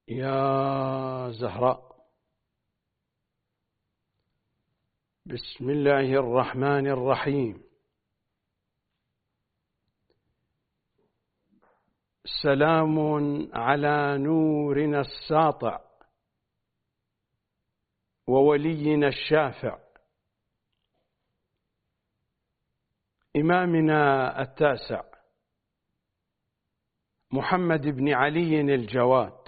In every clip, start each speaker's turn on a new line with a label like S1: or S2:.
S1: يا زهراء، بسم الله الرحمن الرحيم. سلام على نورنا الساطع وولينا الشافع، إمامنا التاسع محمد بن علي الجواد،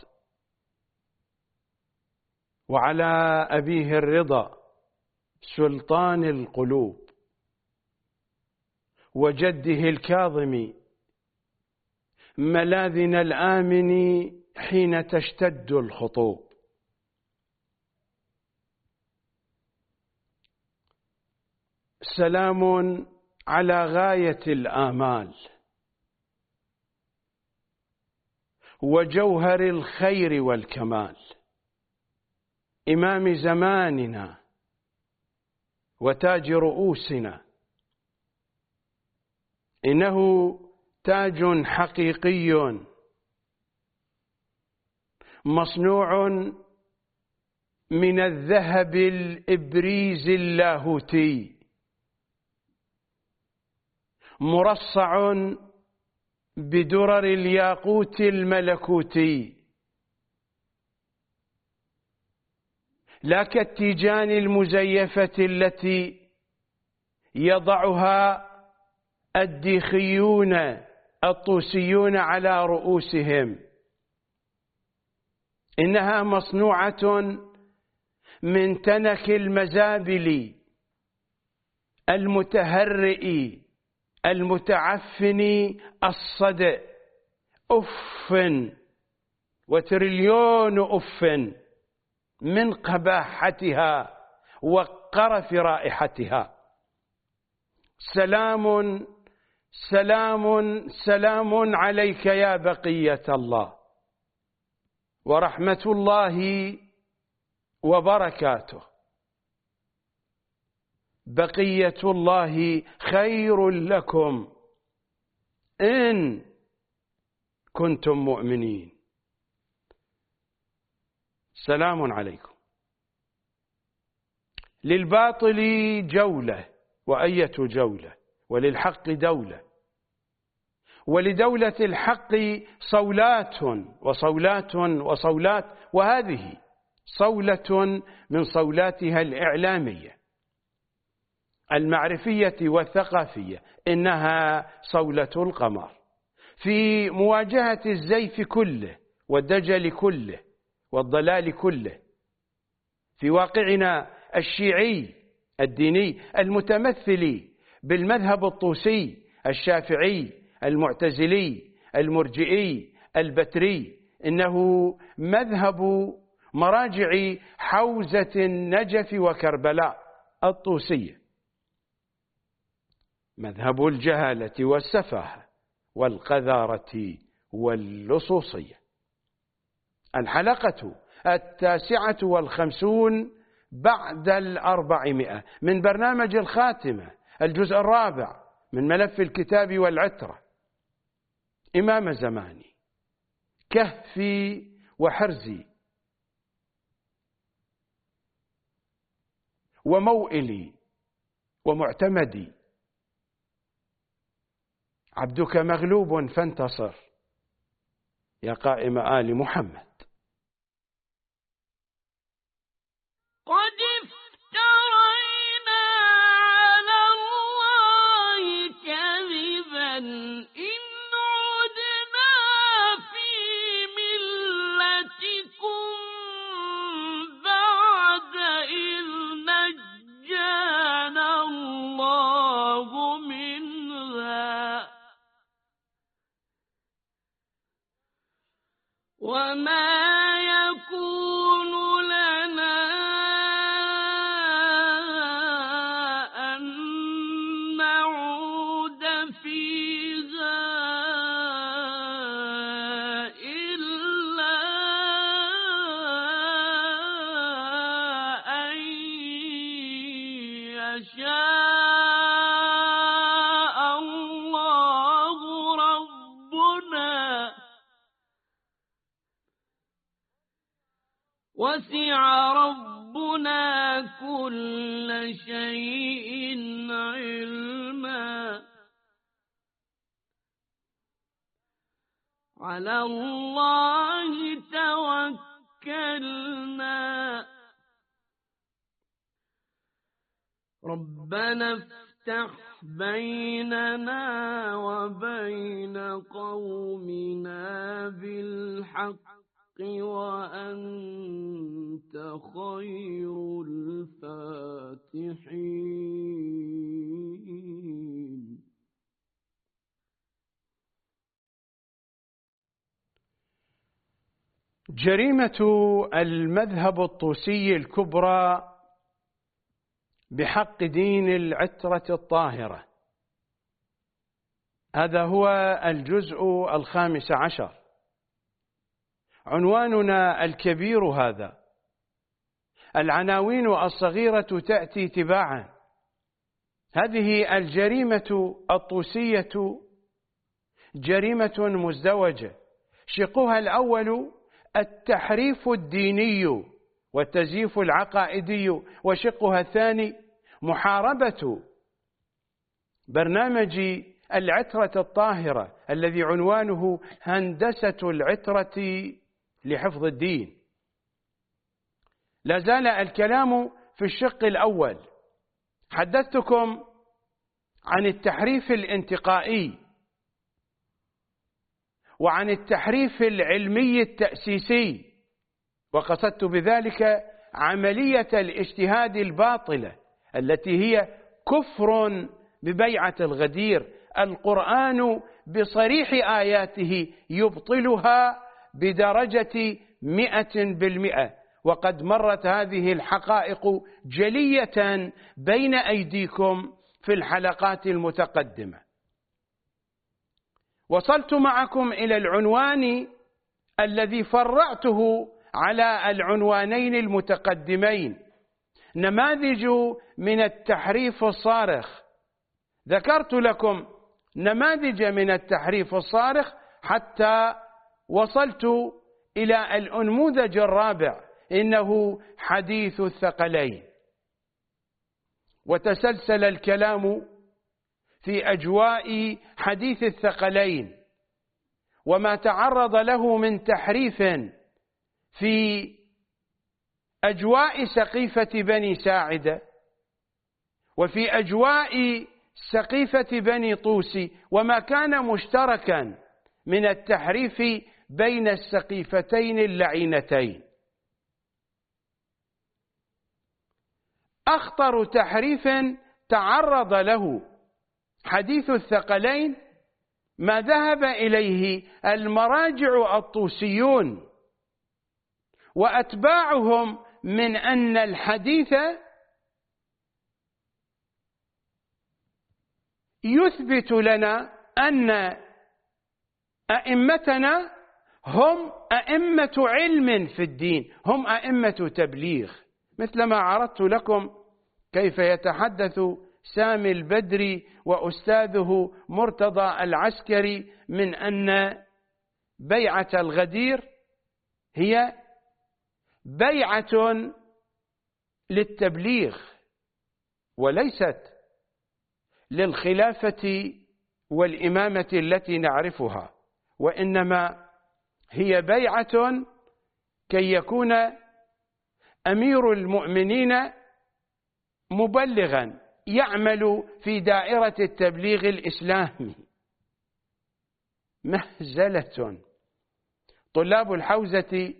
S1: وعلى أبيه الرضا سلطان القلوب، وجده الكاظم ملاذنا الآمن حين تشتد الخطوب. سلام على غاية الآمال وجوهر الخير والكمال، إمام زماننا وتاج رؤوسنا. إنه تاج حقيقي مصنوع من الذهب الإبريز اللاهوتي، مرصع بدرر الياقوت الملكوتي، لا كالتيجان المزيفة التي يضعها الديخيون الطوسيون على رؤوسهم. إنها مصنوعة من تنك المزابل المتهرئ المتعفن الصدأ، أف وتريليون أف من قباحتها وقرف رائحتها. سلام سلام سلام عليك يا بقية الله، ورحمة الله وبركاته. بقية الله خير لكم إن كنتم مؤمنين. سلام عليكم. للباطل جولة وأية جولة، وللحق دولة، ولدولة الحق صولات وصولات وصولات، وهذه صولة من صولاتها الإعلامية المعرفية والثقافية. إنها صولة القمر في مواجهة الزيف كله والدجل كله والضلال كله، في واقعنا الشيعي الديني المتمثل بالمذهب الطوسي الشافعي المعتزلي المرجئي البتري. إنه مذهب مراجع حوزة النجف وكربلاء الطوسية، مذهب الجهالة والسفاهة والقذارة واللصوصية. الحلقة 59 بعد 400 من برنامج الخاتمة، الجزء الرابع من ملف الكتاب والعترة. إمام زماني، كهفي وحرزي وموئلي ومعتمدي، عبدك مغلوب فانتصر يا قائم آل محمد.
S2: قد افترينا على الله كذبا إن عدنا في ملتكم بعد إذ نجانا الله منها، وما يكون لنا أن نعود فيها إلا أن يشاء الله ربنا. وسع ربنا كل شيء علما على الله توكلنا ربنا افتح بيننا وبين قومنا بالحق وأنت خير الفاتحين.
S1: جريمة المذهب الطوسي الكبرى بحق دين العترة الطاهرة، هذا هو الجزء 15. عنواننا الكبير هذا. العناوين الصغيرة تأتي تباعا. هذه الجريمة الطوسية جريمة مزدوجة. شقها الأول التحريف الديني والتزييف العقائدي، وشقها الثاني محاربة برنامج العترة الطاهرة الذي عنوانه هندسة العترة لحفظ الدين. لا زال الكلام في الشق الأول. حدثتكم عن التحريف الانتقائي وعن التحريف العلمي التأسيسي، وقصدت بذلك عملية الاجتهاد الباطلة التي هي كفر ببيعة الغدير. القرآن بصريح آياته يبطلها بدرجة 100%، وقد مرت هذه الحقائق جلية بين أيديكم في الحلقات المتقدمة. وصلت معكم إلى العنوان الذي فرعته على العنوانين المتقدمين، نماذج من التحريف الصارخ. ذكرت لكم نماذج من التحريف الصارخ حتى وصلت إلى الأنموذج الرابع، إنه حديث الثقلين. وتسلسل الكلام في أجواء حديث الثقلين وما تعرض له من تحريف في أجواء سقيفة بني ساعدة وفي أجواء سقيفة بني طوسي، وما كان مشتركا من التحريف بين السقيفتين اللعينتين. أخطر تحريف تعرض له حديث الثقلين ما ذهب إليه المراجع الطوسيون وأتباعهم من أن الحديث يثبت لنا أن أئمتنا هم أئمة علم في الدين، هم أئمة تبليغ، مثلما عرضت لكم كيف يتحدث سامي البدري وأستاذه مرتضى العسكري من أن بيعة الغدير هي بيعة للتبليغ وليست للخلافة والإمامة التي نعرفها، وإنما هي بيعة كي يكون أمير المؤمنين مبلغا يعمل في دائرة التبليغ الإسلامي. مهزلة. طلاب الحوزة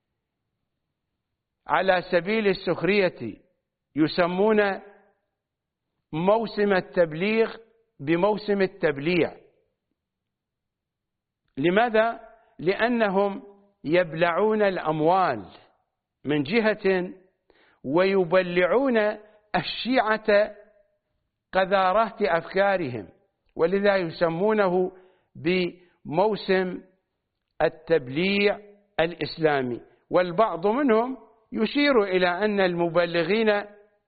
S1: على سبيل السخرية يسمون موسم التبليغ بموسم التبليع. لماذا؟ لأنهم يبلعون الأموال من جهة ويبلعون الشيعة قذارات أفكارهم، ولذا يسمونه بموسم التبليع الإسلامي. والبعض منهم يشير إلى أن المبلغين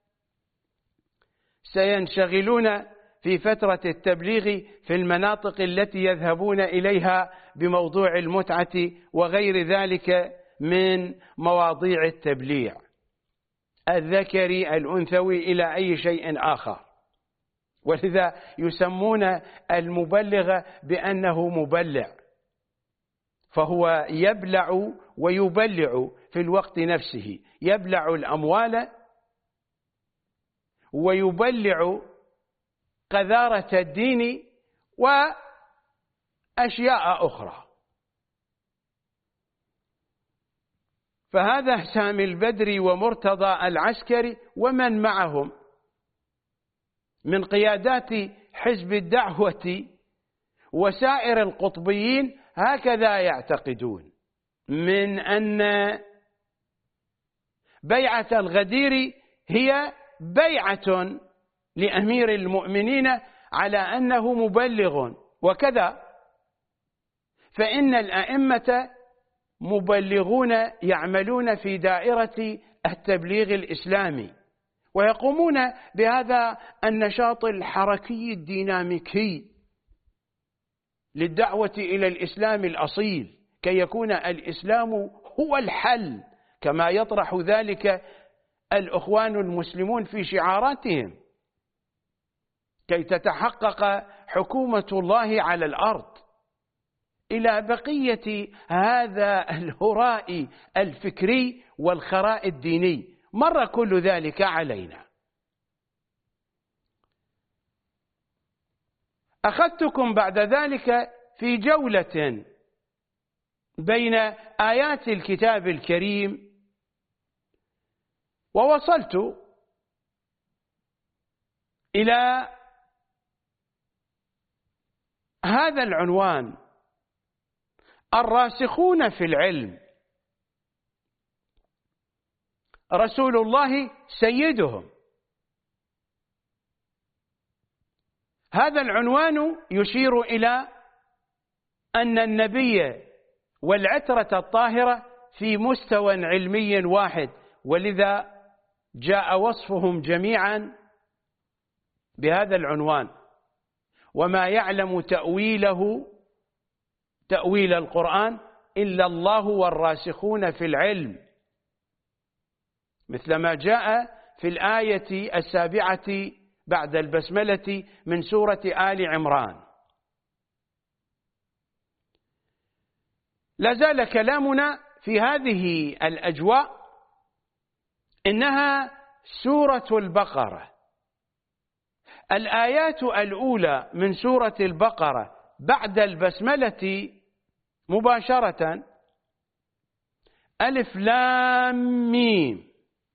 S1: سينشغلون في فترة التبليغ في المناطق التي يذهبون إليها بموضوع المتعة وغير ذلك من مواضيع التبليع، الذكري الأنثوي إلى أي شيء آخر، ولذا يسمون المبلغ بأنه مبلع، فهو يبلع ويبلع في الوقت نفسه، يبلع الأموال ويبلع قذارة الدين وأشياء أخرى. فهذا سامي البدري ومرتضى العسكري ومن معهم من قيادات حزب الدعوة وسائر القطبيين هكذا يعتقدون، من أن بيعة الغدير هي بيعة لأمير المؤمنين على أنه مبلغ، وكذا فإن الأئمة مبلغون يعملون في دائرة التبليغ الإسلامي، ويقومون بهذا النشاط الحركي الديناميكي للدعوة إلى الإسلام الأصيل، كي يكون الإسلام هو الحل كما يطرح ذلك الإخوان المسلمون في شعاراتهم، كي تتحقق حكومة الله على الأرض، إلى بقية هذا الهراء الفكري والخراء الديني. مر كل ذلك علينا. أخذتكم بعد ذلك في جولة بين آيات الكتاب الكريم، ووصلت إلى هذا العنوان: الراسخون في العلم رسول الله سيدهم. هذا العنوان يشير إلى أن النبي والعترة الطاهرة في مستوى علمي واحد، ولذا جاء وصفهم جميعا بهذا العنوان: وما يعلم تأويل القرآن إلا الله والراسخون في العلم، مثلما جاء في الآية 7 بعد البسملة من سورة آل عمران. لا زال كلامنا في هذه الأجواء، إنها سورة البقرة. الآيات الأولى من سورة البقرة بعد البسملة مباشرة: ألف لام ميم،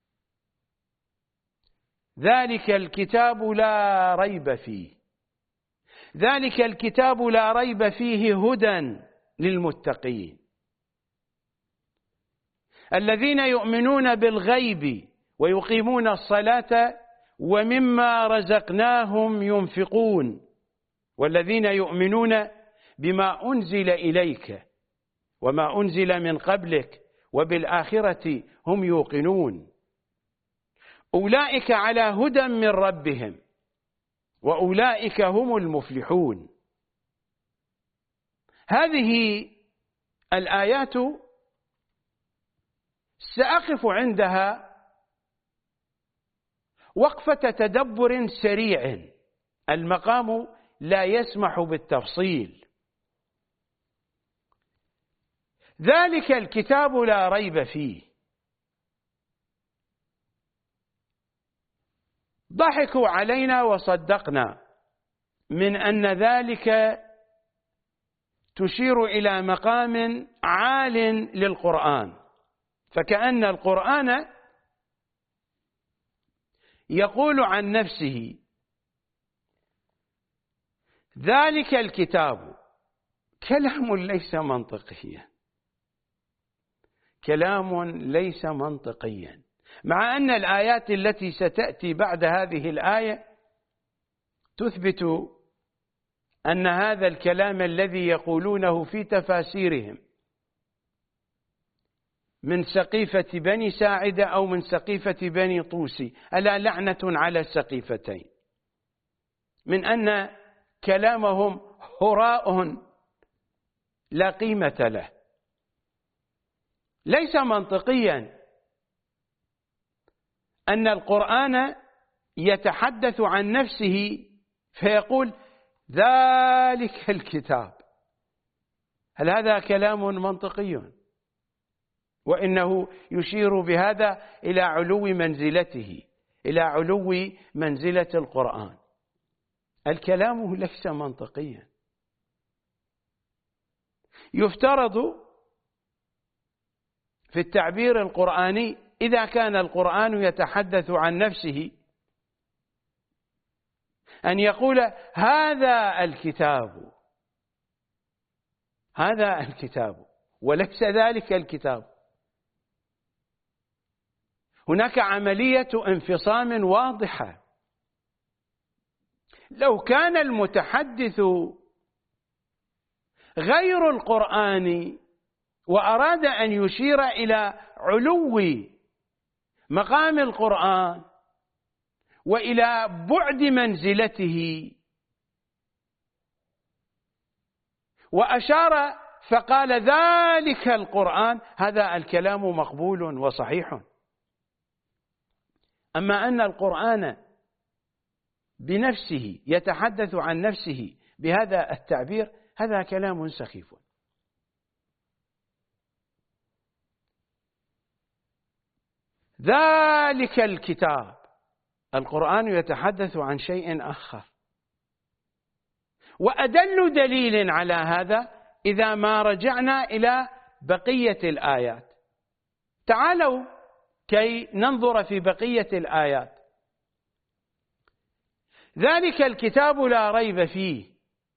S1: ذلك الكتاب لا ريب فيه، ذلك الكتاب لا ريب فيه هدى للمتقين الذين يؤمنون بالغيب ويقيمون الصلاة ومما رزقناهم ينفقون والذين يؤمنون بما أنزل إليك وما أنزل من قبلك وبالآخرة هم يوقنون أولئك على هدى من ربهم وأولئك هم المفلحون. هذه الآيات سأقف عندها وقفة تدبر سريع، المقام لا يسمح بالتفصيل. ذلك الكتاب لا ريب فيه، ضحكوا علينا وصدقنا من أن ذلك تشير إلى مقام عال للقرآن، فكأن القرآن يقول عن نفسه: ذلك الكتاب. كلام ليس منطقيا، كلام ليس منطقيا، مع أن الآيات التي ستأتي بعد هذه الآية تثبت أن هذا الكلام الذي يقولونه في تفاسيرهم من سقيفة بني ساعدة أو من سقيفة بني طوسي، ألا لعنة على السقيفتين، من أن كلامهم هراء لا قيمة له. ليس منطقيا أن القرآن يتحدث عن نفسه فيقول ذلك الكتاب. هل هذا كلام منطقي؟ وإنه يشير بهذا إلى علو منزلته، إلى علو منزلة القرآن. الكلام ليس منطقيا. يفترض في التعبير القرآني إذا كان القرآن يتحدث عن نفسه أن يقول هذا الكتاب، هذا الكتاب، وليس ذلك الكتاب. هناك عملية انفصام واضحة. لو كان المتحدث غير القرآن وأراد أن يشير إلى علو مقام القرآن وإلى بعد منزلته وأشار فقال ذلك القرآن، هذا الكلام مقبول وصحيح. أما أن القرآن بنفسه يتحدث عن نفسه بهذا التعبير، هذا كلام سخيف. ذلك الكتاب، القرآن يتحدث عن شيء آخر. وأدل دليل على هذا إذا ما رجعنا إلى بقية الآيات. تعالوا كي ننظر في بقية الآيات. ذلك الكتاب لا ريب فيه،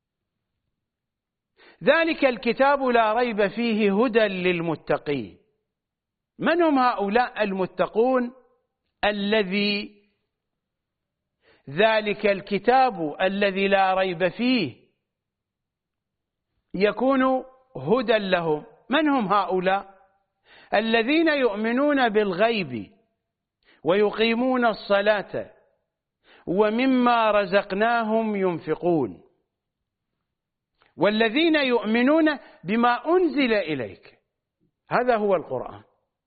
S1: ذلك الكتاب لا ريب فيه هدى للمتقين. من هم هؤلاء المتقون الذي ذلك الكتاب الذي لا ريب فيه يكون هدى لهم؟ من هم هؤلاء؟ الذين يؤمنون بالغيب ويقيمون الصلاة ومما رزقناهم ينفقون، والذين يؤمنون بما أنزل إليك. هذا هو القرآن.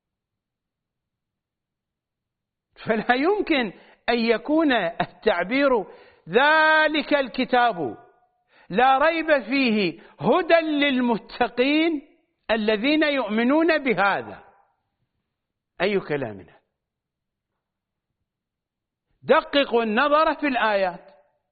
S1: فلا يمكن أن يكون التعبير ذلك الكتاب لا ريب فيه هدى للمتقين الذين يؤمنون بهذا. أي كلام هذا؟ دققوا النظر في الآيات.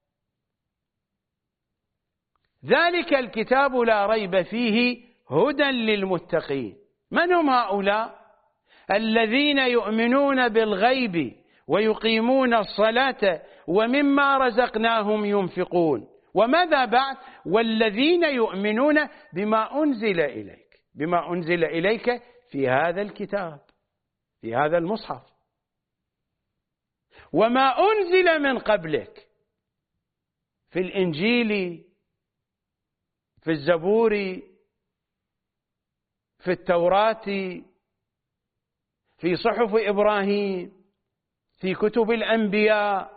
S1: ذلك الكتاب لا ريب فيه هدى للمتقين. من هم هؤلاء؟ الذين يؤمنون بالغيب ويقيمون الصلاة ومما رزقناهم ينفقون. وماذا بعد؟ والذين يؤمنون بما أنزل إليك، بما أنزل إليك في هذا الكتاب، في هذا المصحف، وما أنزل من قبلك في الإنجيل، في الزبور، في التوراة، في صحف إبراهيم، في كتب الأنبياء.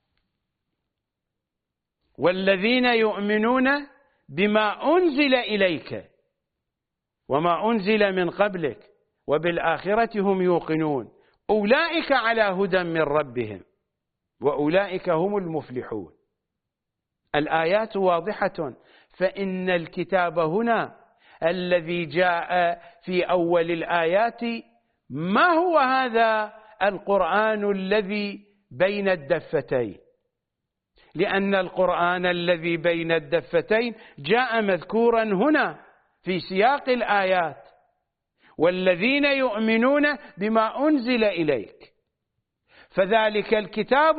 S1: والذين يؤمنون بما أنزل إليك وما أنزل من قبلك وبالآخرة هم يوقنون أولئك على هدى من ربهم وأولئك هم المفلحون. الآيات واضحة. فإن الكتاب هنا الذي جاء في أول الآيات ما هو هذا القرآن الذي بين الدفتين؟ لأن القرآن الذي بين الدفتين جاء مذكورا هنا في سياق الآيات. والذين يؤمنون بما أنزل إليك، فذلك الكتاب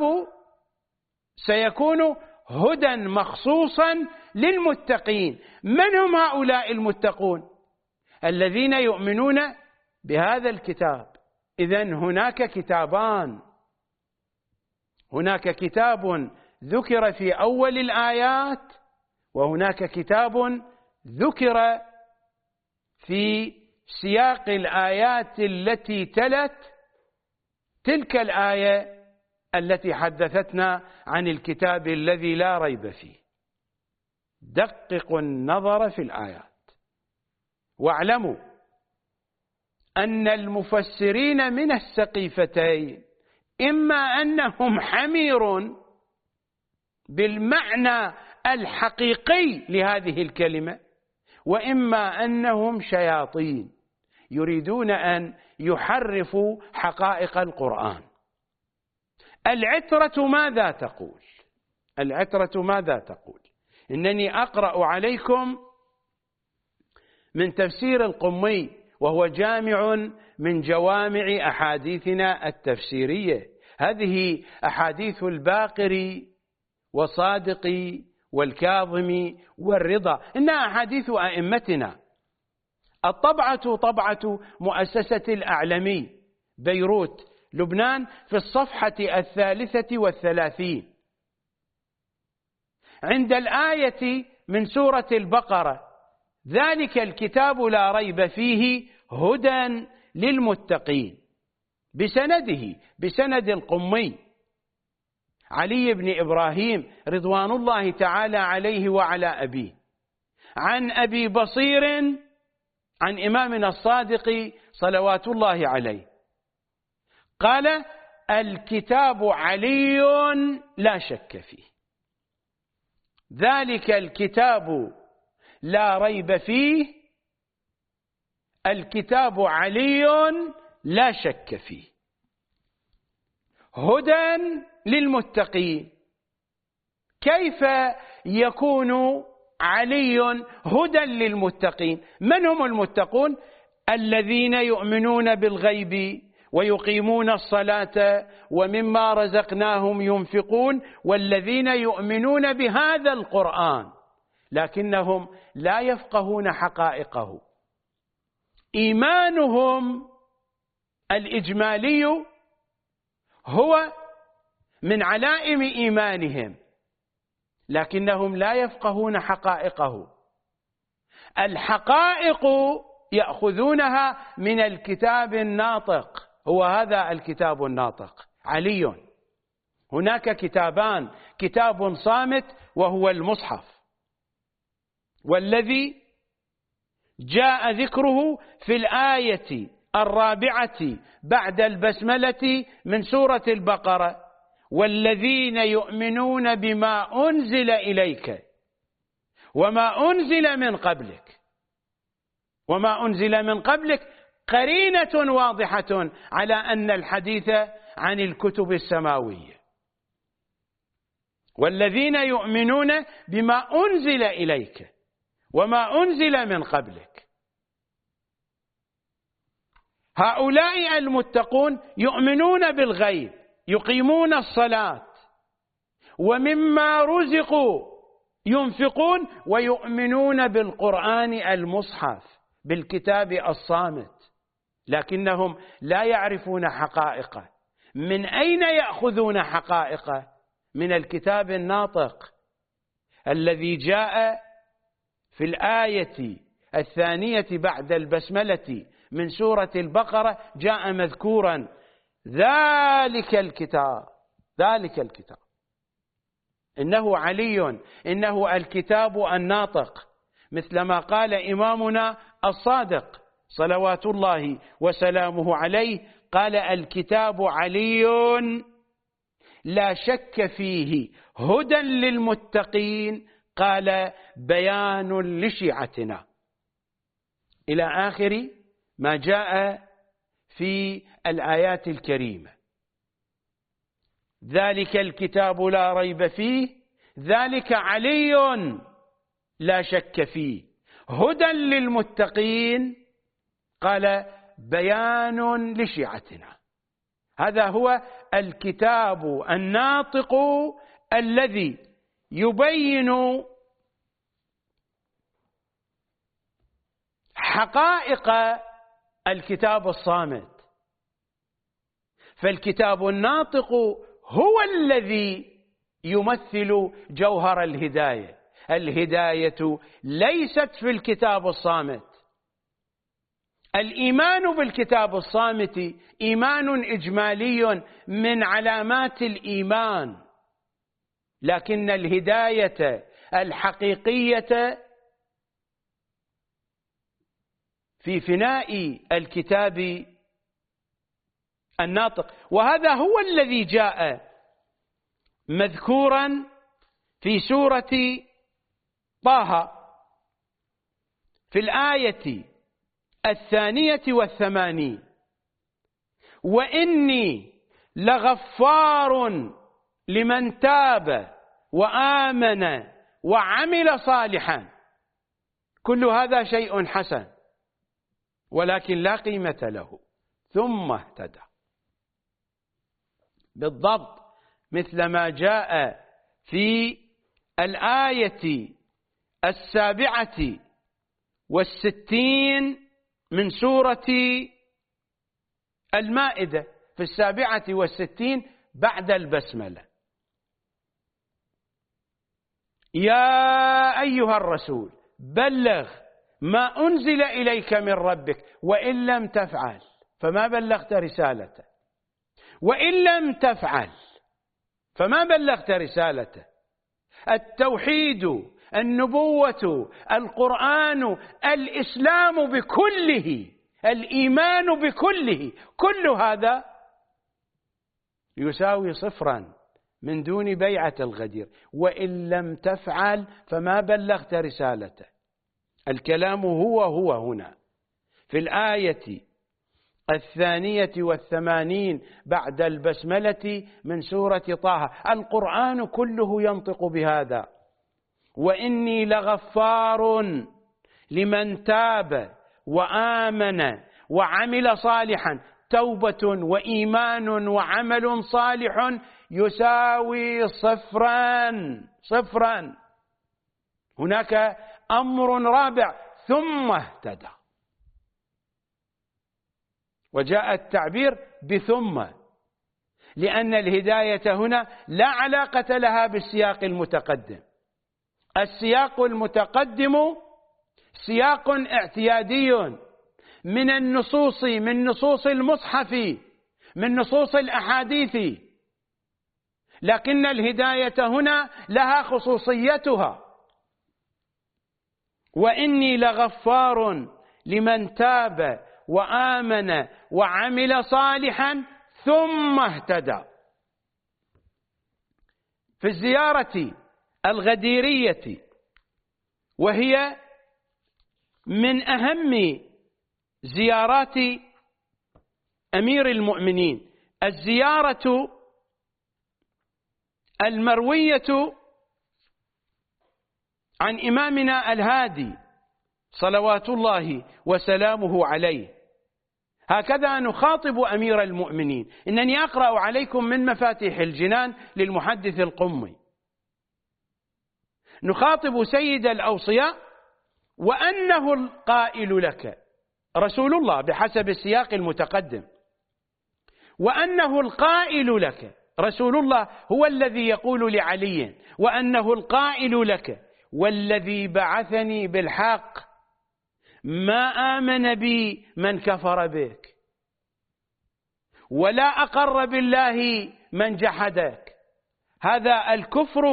S1: سيكون هدى مخصوصا للمتقين. من هم هؤلاء المتقون؟ الذين يؤمنون بهذا الكتاب. إذن هناك كتابان، هناك كتاب ذكر في أول الآيات، وهناك كتاب ذكر في سياق الآيات التي تلت تلك الآية التي حدثتنا عن الكتاب الذي لا ريب فيه. دققوا النظر في الآيات واعلموا أن المفسرين من السقيفتين إما أنهم حمير بالمعنى الحقيقي لهذه الكلمة، وإما أنهم شياطين يريدون أن يحرفوا حقائق القرآن. العترة ماذا تقول؟ العترة ماذا تقول؟ إنني أقرأ عليكم من تفسير القمي، وهو جامع من جوامع أحاديثنا التفسيرية. هذه أحاديث الباقر وصادق والكاظم والرضا، إنها أحاديث أئمتنا. الطبعة طبعة مؤسسة الأعلمي بيروت لبنان في الصفحة 33 عند الآية من سورة البقرة: ذلك الكتاب لا ريب فيه هدى للمتقين، بسند القمي علي بن إبراهيم رضوان الله تعالى عليه وعلى أبيه، عن أبي بصير عن إمامنا الصادق صلوات الله عليه قال: الكتاب علي لا شك فيه. ذلك الكتاب لا ريب فيه، الكتاب علي لا شك فيه، هدى للمتقين. كيف يكون علي هدى للمتقين؟ من هم المتقون؟ الذين يؤمنون بالغيب ويقيمون الصلاة ومما رزقناهم ينفقون، والذين يؤمنون بهذا القرآن لكنهم لا يفقهون حقائقه. إيمانهم الإجمالي هو من علائم إيمانهم، لكنهم لا يفقهون حقائقه. الحقائق يأخذونها من الكتاب الناطق، هو هذا الكتاب الناطق علي. هناك كتابان: كتاب صامت وهو المصحف، والذي جاء ذكره في الآية 4 بعد البسملة من سورة البقرة: والذين يؤمنون بما أنزل إليك وما أنزل من قبلك. وما أنزل من قبلك قرينة واضحة على أن الحديث عن الكتب السماوية. والذين يؤمنون بما أنزل إليك وما أنزل من قبلك، هؤلاء المتقون يؤمنون بالغيب، يقيمون الصلاة، ومما رزقوا ينفقون، ويؤمنون بالقرآن المصحف، بالكتاب الصامت، لكنهم لا يعرفون حقائقه. من أين يأخذون حقائقه؟ من الكتاب الناطق الذي جاء في الآية 2 بعد البسملة من سورة البقرة، جاء مذكورا: ذلك الكتاب، ذلك الكتاب، إنه علي، إنه الكتاب الناطق، مثلما قال إمامنا الصادق صلوات الله وسلامه عليه، قال: الكتاب علي لا شك فيه هدى للمتقين، قال: بيان لشيعتنا، إلى آخر ما جاء في الآيات الكريمة. ذلك الكتاب لا ريب فيه، ذلك علي لا شك فيه، هدى للمتقين، قال: بيان لشيعتنا. هذا هو الكتاب الناطق الذي يبين حقائق الكتاب الصامت. فالكتاب الناطق هو الذي يمثل جوهر الهداية. الهداية ليست في الكتاب الصامت. الإيمان بالكتاب الصامت إيمان إجمالي من علامات الإيمان، لكن الهداية الحقيقية في فناء الكتاب الناطق. وهذا هو الذي جاء مذكورا في سورة طه في الآية 82: وإني لغفار لمن تاب وآمن وعمل صالحا. كل هذا شيء حسن، ولكن لا قيمة له ثم اهتدى. بالضبط مثل ما جاء في الآية 67 من سورة المائدة، في 67 بعد البسملة: يا أيها الرسول بلغ ما أنزل إليك من ربك وإن لم تفعل فما بلغت رسالته، وإن لم تفعل فما بلغت رسالته. التوحيد، النبوة، القرآن، الإسلام بكله، الإيمان بكله، كل هذا يساوي صفرا من دون بيعة الغدير. وإن لم تفعل فما بلغت رسالته. الكلام هو هنا في الآية 82 بعد البسملة من سورة طه. القرآن كله ينطق بهذا: وإني لغفار لمن تاب وآمن وعمل صالحا. توبة وإيمان وعمل صالح يساوي صفرا. هناك أمر رابع: ثم اهتدى. وجاء التعبير بثم لأن الهداية هنا لا علاقة لها بالسياق المتقدم. السياق المتقدم سياق اعتيادي من النصوص، من نصوص المصحف، من نصوص الأحاديث، لكن الهداية هنا لها خصوصيتها. وإني لغفار لمن تاب وآمن وعمل صالحا ثم اهتدى. في الزيارة الغديرية، وهي من أهم زيارات أمير المؤمنين، الزيارة المروية عن إمامنا الهادي صلوات الله وسلامه عليه. هكذا نخاطب أمير المؤمنين. إنني أقرأ عليكم من مفاتيح الجنان للمحدث القمي. نخاطب سيد الأوصياء وأنه القائل لك رسول الله بحسب السياق المتقدم، وأنه القائل لك رسول الله هو الذي يقول لعلي: وأنه القائل لك والذي بعثني بالحق ما آمن بي من كفر بك، ولا أقر بالله من جحدك. هذا الكفر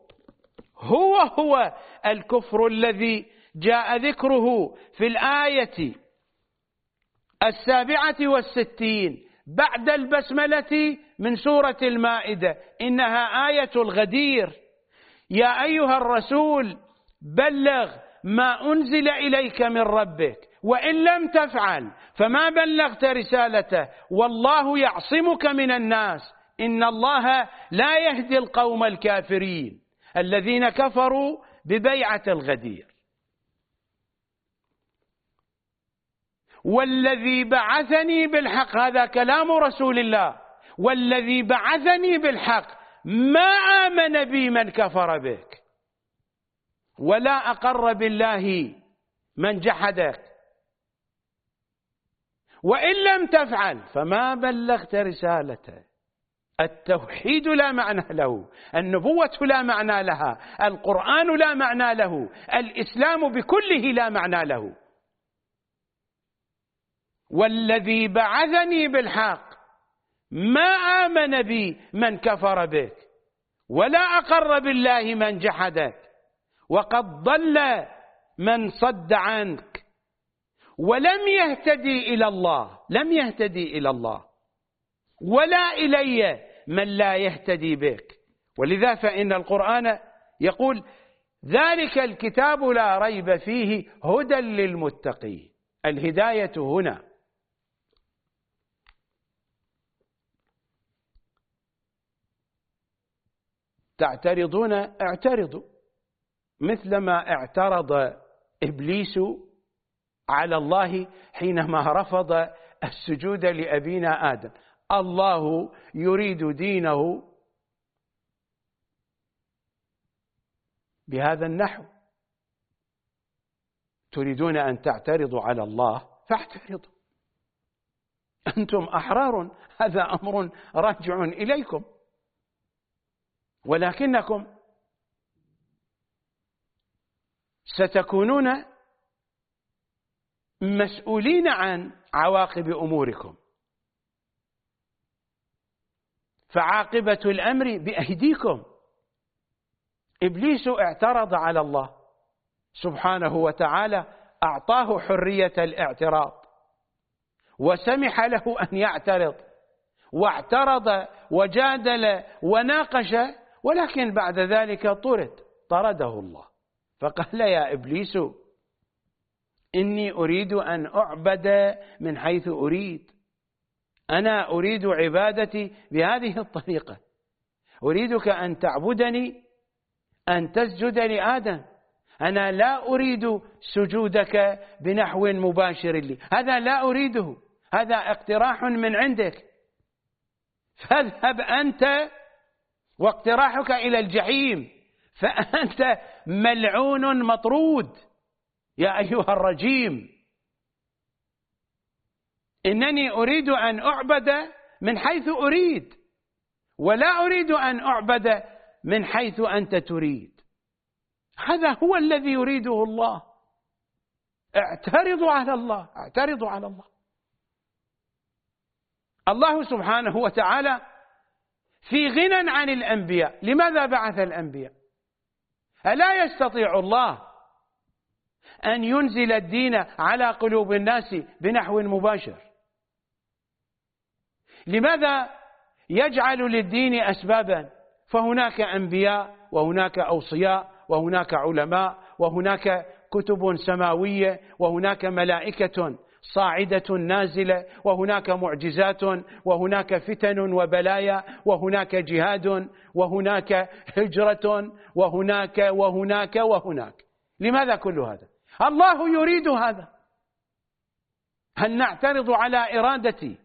S1: هو الكفر الذي جاء ذكره في الآية 67 بعد البسملة من سورة المائدة: إنها آية الغدير. يا أيها الرسول بلغ ما أنزل إليك من ربك وإن لم تفعل فما بلغت رسالته والله يعصمك من الناس إن الله لا يهدي القوم الكافرين الذين كفروا ببيعة الغدير. والذي بعثني بالحق، هذا كلام رسول الله: والذي بعثني بالحق ما آمن بي من كفر بك، ولا أقر بالله من جحدك، وإن لم تفعل فما بلغت رسالته. التوحيد لا معنى له، النبوة لا معنى لها، القرآن لا معنى له، الإسلام بكله لا معنى له. والذي بعثني بالحق ما آمن بي من كفر بك، ولا أقر بالله من جحدك، وقد ضل من صد عنك، ولم يهتدي إلى الله، لم يهتدي إلى الله ولا إلي من لا يهتدي بك. ولذا فإن القرآن يقول ذلك الكتاب لا ريب فيه هدى للمتقين. الهداية هنا. تعترضون؟ اعترضوا، مثلما اعترض إبليس على الله حينما رفض السجود لأبينا آدم. الله يريد دينه بهذا النحو. تريدون أن تعترضوا على الله فاعترضوا، أنتم أحرار، هذا أمر راجع إليكم، ولكنكم ستكونون مسؤولين عن عواقب أموركم، فعاقبة الأمر بأيديكم. إبليس اعترض على الله سبحانه وتعالى، أعطاه حرية الاعتراض وسمح له أن يعترض، واعترض وجادل وناقش، ولكن بعد ذلك طرده الله، فقال يا إبليس إني أريد أن أعبد من حيث أريد، أنا أريد عبادتي بهذه الطريقة، أريدك أن تعبدني، أن تسجد لآدم، أنا لا أريد سجودك بنحو مباشر لي، هذا لا أريده، هذا اقتراح من عندك، فاذهب أنت واقتراحك إلى الجحيم، فأنت ملعون مطرود يا أيها الرجيم. إنني أريد أن أعبد من حيث أريد، ولا أريد أن أعبد من حيث أنت تريد. هذا هو الذي يريده الله. اعترضوا على الله، اعترضوا على الله. الله سبحانه وتعالى في غنى عن الأنبياء. لماذا بعث الأنبياء؟ ألا يستطيع الله أن ينزل الدين على قلوب الناس بنحو مباشر؟ لماذا يجعل للدين أسبابا؟ فهناك أنبياء، وهناك أوصياء، وهناك علماء، وهناك كتب سماوية، وهناك ملائكة صاعدة نازلة، وهناك معجزات، وهناك فتن وبلايا، وهناك جهاد، وهناك هجرة، وهناك وهناك وهناك. لماذا كل هذا؟ الله يريد هذا. هل نعترض على إرادة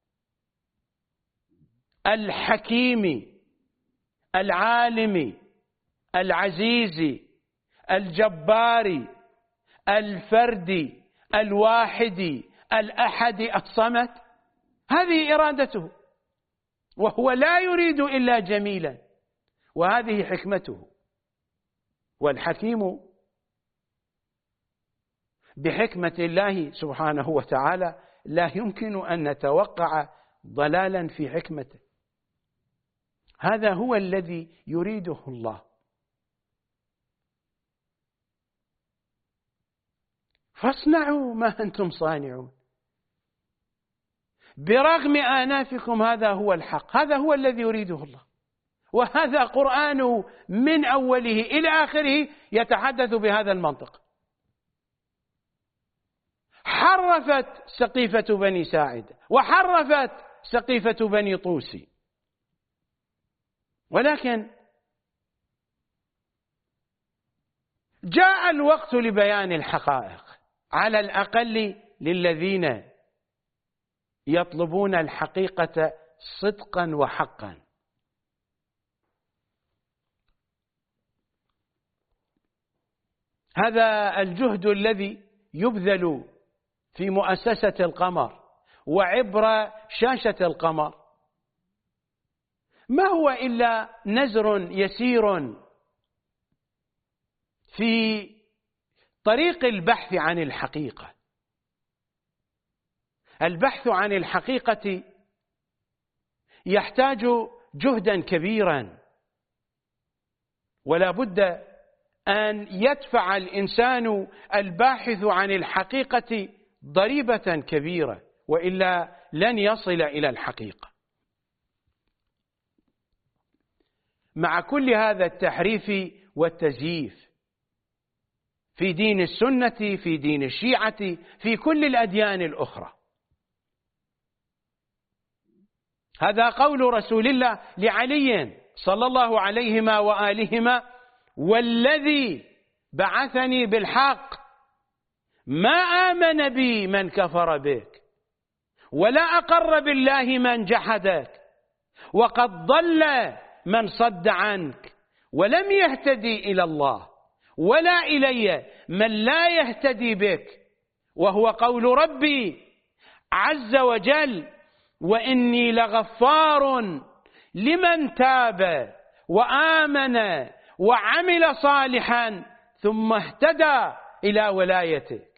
S1: الحكيم العالم العزيز الجبار الفرد الواحد الأحد الصمد؟ هذه إرادته، وهو لا يريد إلا جميلا، وهذه حكمته. والحكيم بحكمة الله سبحانه وتعالى لا يمكن أن نتوقع ضلالا في حكمته. هذا هو الذي يريده الله. فاصنعوا ما أنتم صانعون برغم آنافكم، هذا هو الحق، هذا هو الذي يريده الله. وهذا قرآن من أوله إلى آخره يتحدث بهذا المنطق. حرفت سقيفة بني ساعدة، وحرفت سقيفة بني طوسي، ولكن جاء الوقت لبيان الحقائق، على الأقل للذين يطلبون الحقيقة صدقا وحقا. هذا الجهد الذي يبذل في مؤسسة القمر وعبر شاشة القمر ما هو إلا نزر يسير في طريق البحث عن الحقيقة. البحث عن الحقيقة يحتاج جهدا كبيرا، ولا بد أن يدفع الإنسان الباحث عن الحقيقة ضريبة كبيرة، وإلا لن يصل إلى الحقيقة. مع كل هذا التحريف والتزييف في دين السنة، في دين الشيعة، في كل الأديان الأخرى، هذا قول رسول الله لعلي صلى الله عليهما وآلهما: والذي بعثني بالحق ما آمن بي من كفر بك، ولا أقر بالله من جحدك، وقد ضل من صد عنك، ولم يهتدي إلى الله ولا إلي من لا يهتدي بك. وهو قول ربي عز وجل: وإني لغفار لمن تاب وآمن وعمل صالحا ثم اهتدى إلى ولايتك.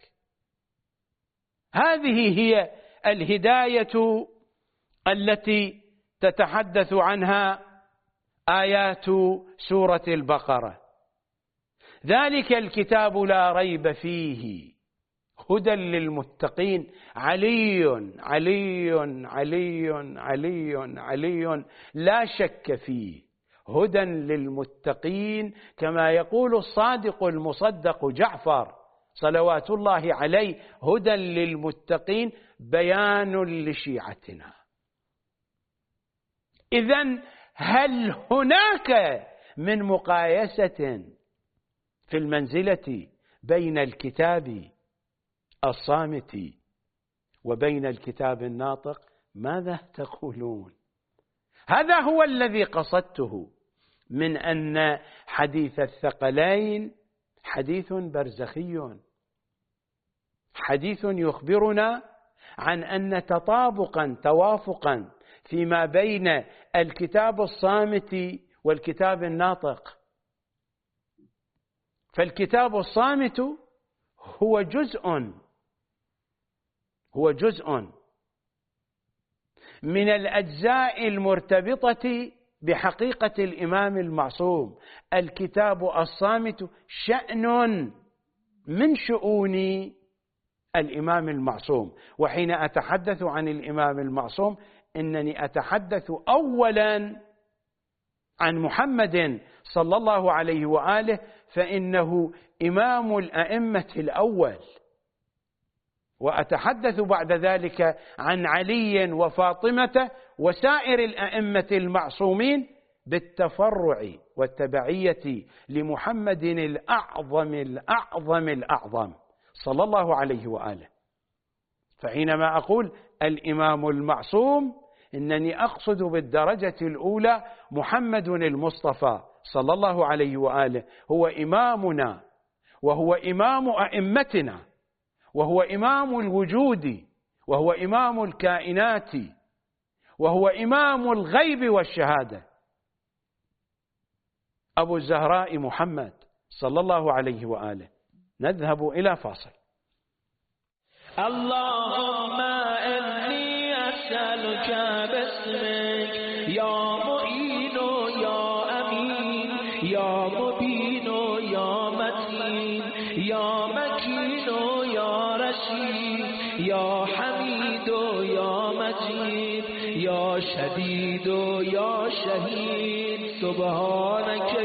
S1: هذه هي الهداية التي تتحدث عنها آيات سورة البقرة. ذلك الكتاب لا ريب فيه هدى للمتقين. علي علي علي علي علي لا شك فيه، هدى للمتقين، كما يقول الصادق المصدق جعفر صلوات الله عليه: هدى للمتقين بيان لشيعتنا. إذن هل هناك من مقايسة في المنزلة بين الكتاب الصامت وبين الكتاب الناطق؟ ماذا تقولون؟ هذا هو الذي قصدته من أن حديث الثقلين حديث برزخي، حديث يخبرنا عن أن تطابقا توافقا فيما بين الكتاب الصامت والكتاب الناطق. فالكتاب الصامت هو جزء من الأجزاء المرتبطة بحقيقة الإمام المعصوم. الكتاب الصامت شأن من شؤون الإمام المعصوم. وحين أتحدث عن الإمام المعصوم إنني أتحدث أولا عن محمد صلى الله عليه وآله، فإنه إمام الأئمة الأول، وأتحدث بعد ذلك عن علي وفاطمة وسائر الأئمة المعصومين بالتفرع والتبعية لمحمد الأعظم الأعظم الأعظم صلى الله عليه وآله. فحينما أقول الإمام المعصوم إنني أقصد بالدرجة الأولى محمد المصطفى صلى الله عليه وآله، هو إمامنا، وهو إمام أئمتنا، وهو إمام الوجود، وهو إمام الكائنات، وهو إمام الغيب والشهادة. أبو الزهراء محمد صلى الله عليه وآله. نذهب إلى فاصل.
S3: اللهم إني أسألك باسمك يا معين يا أمين يا مبين يا متين يا مكين يا رشيد يا حميد يا مجيد يا شديد يا شهيد سبحانك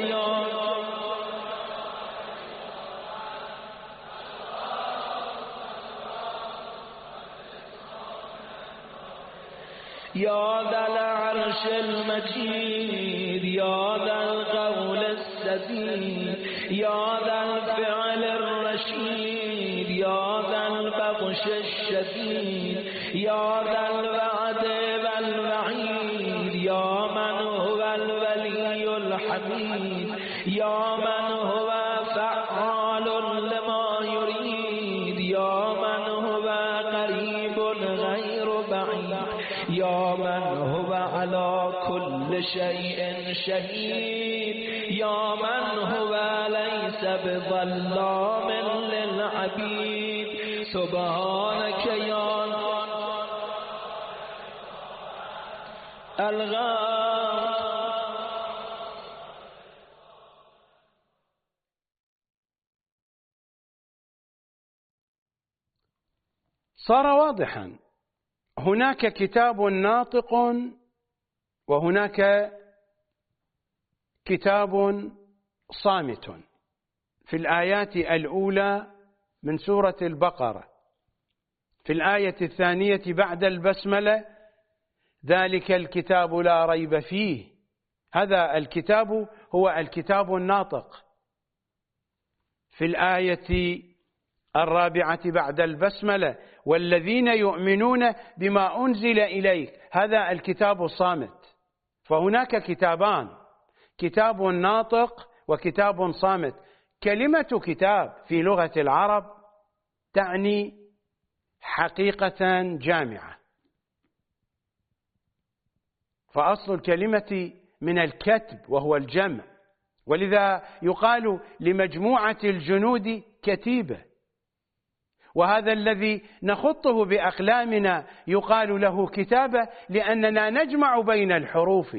S3: يا ذا العرش المجيد يا ذا القول السديد يا ذا الفعل الرشيد يا ذا البطش الشديد يا ذا الوعد والوعيد يا من هو الولي الحميد يا من هو فعال لما يريد يا من هو قريب غير بعيد يا من هو على كل شيء شهيد يا من هو ليس بظلام للعبيد سبحانك يا الغافر.
S1: صار واضحا، هناك كتاب ناطق وهناك كتاب صامت. في الآيات الأولى من سورة البقرة في الآية الثانية بعد البسملة: ذلك الكتاب لا ريب فيه. هذا الكتاب هو الكتاب الناطق. في الآية الرابعة بعد البسملة: والذين يؤمنون بما أنزل إليك. هذا الكتاب الصامت. فهناك كتابان: كتاب ناطق وكتاب صامت. كلمة كتاب في لغة العرب تعني حقيقة جامعة، فأصل الكلمة من الكتب وهو الجمع، ولذا يقال لمجموعة الجنود كتيبة. وهذا الذي نخطه بأقلامنا يقال له كتابة، لأننا نجمع بين الحروف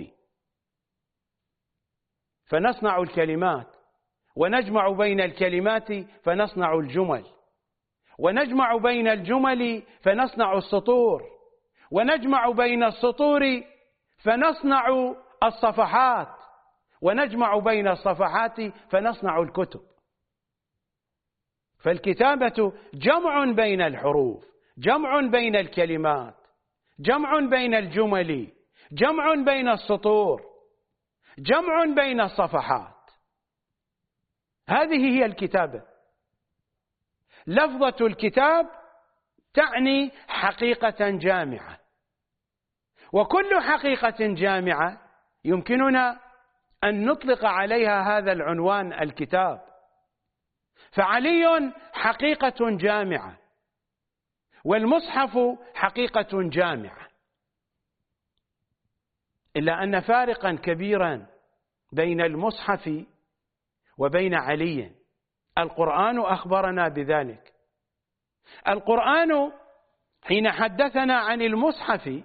S1: فنصنع الكلمات، ونجمع بين الكلمات فنصنع الجمل، ونجمع بين الجمل فنصنع السطور، ونجمع بين السطور فنصنع الصفحات، ونجمع بين الصفحات فنصنع الكتب. فالكتابة جمع بين الحروف، جمع بين الكلمات، جمع بين الجمل، جمع بين السطور، جمع بين الصفحات. هذه هي الكتابة. لفظة الكتاب تعني حقيقة جامعة، وكل حقيقة جامعة يمكننا أن نطلق عليها هذا العنوان الكتاب. فعلي حقيقة جامعة، والمصحف حقيقة جامعة، إلا أن فارقا كبيرا بين المصحف وبين علي. القرآن أخبرنا بذلك. القرآن حين حدثنا عن المصحف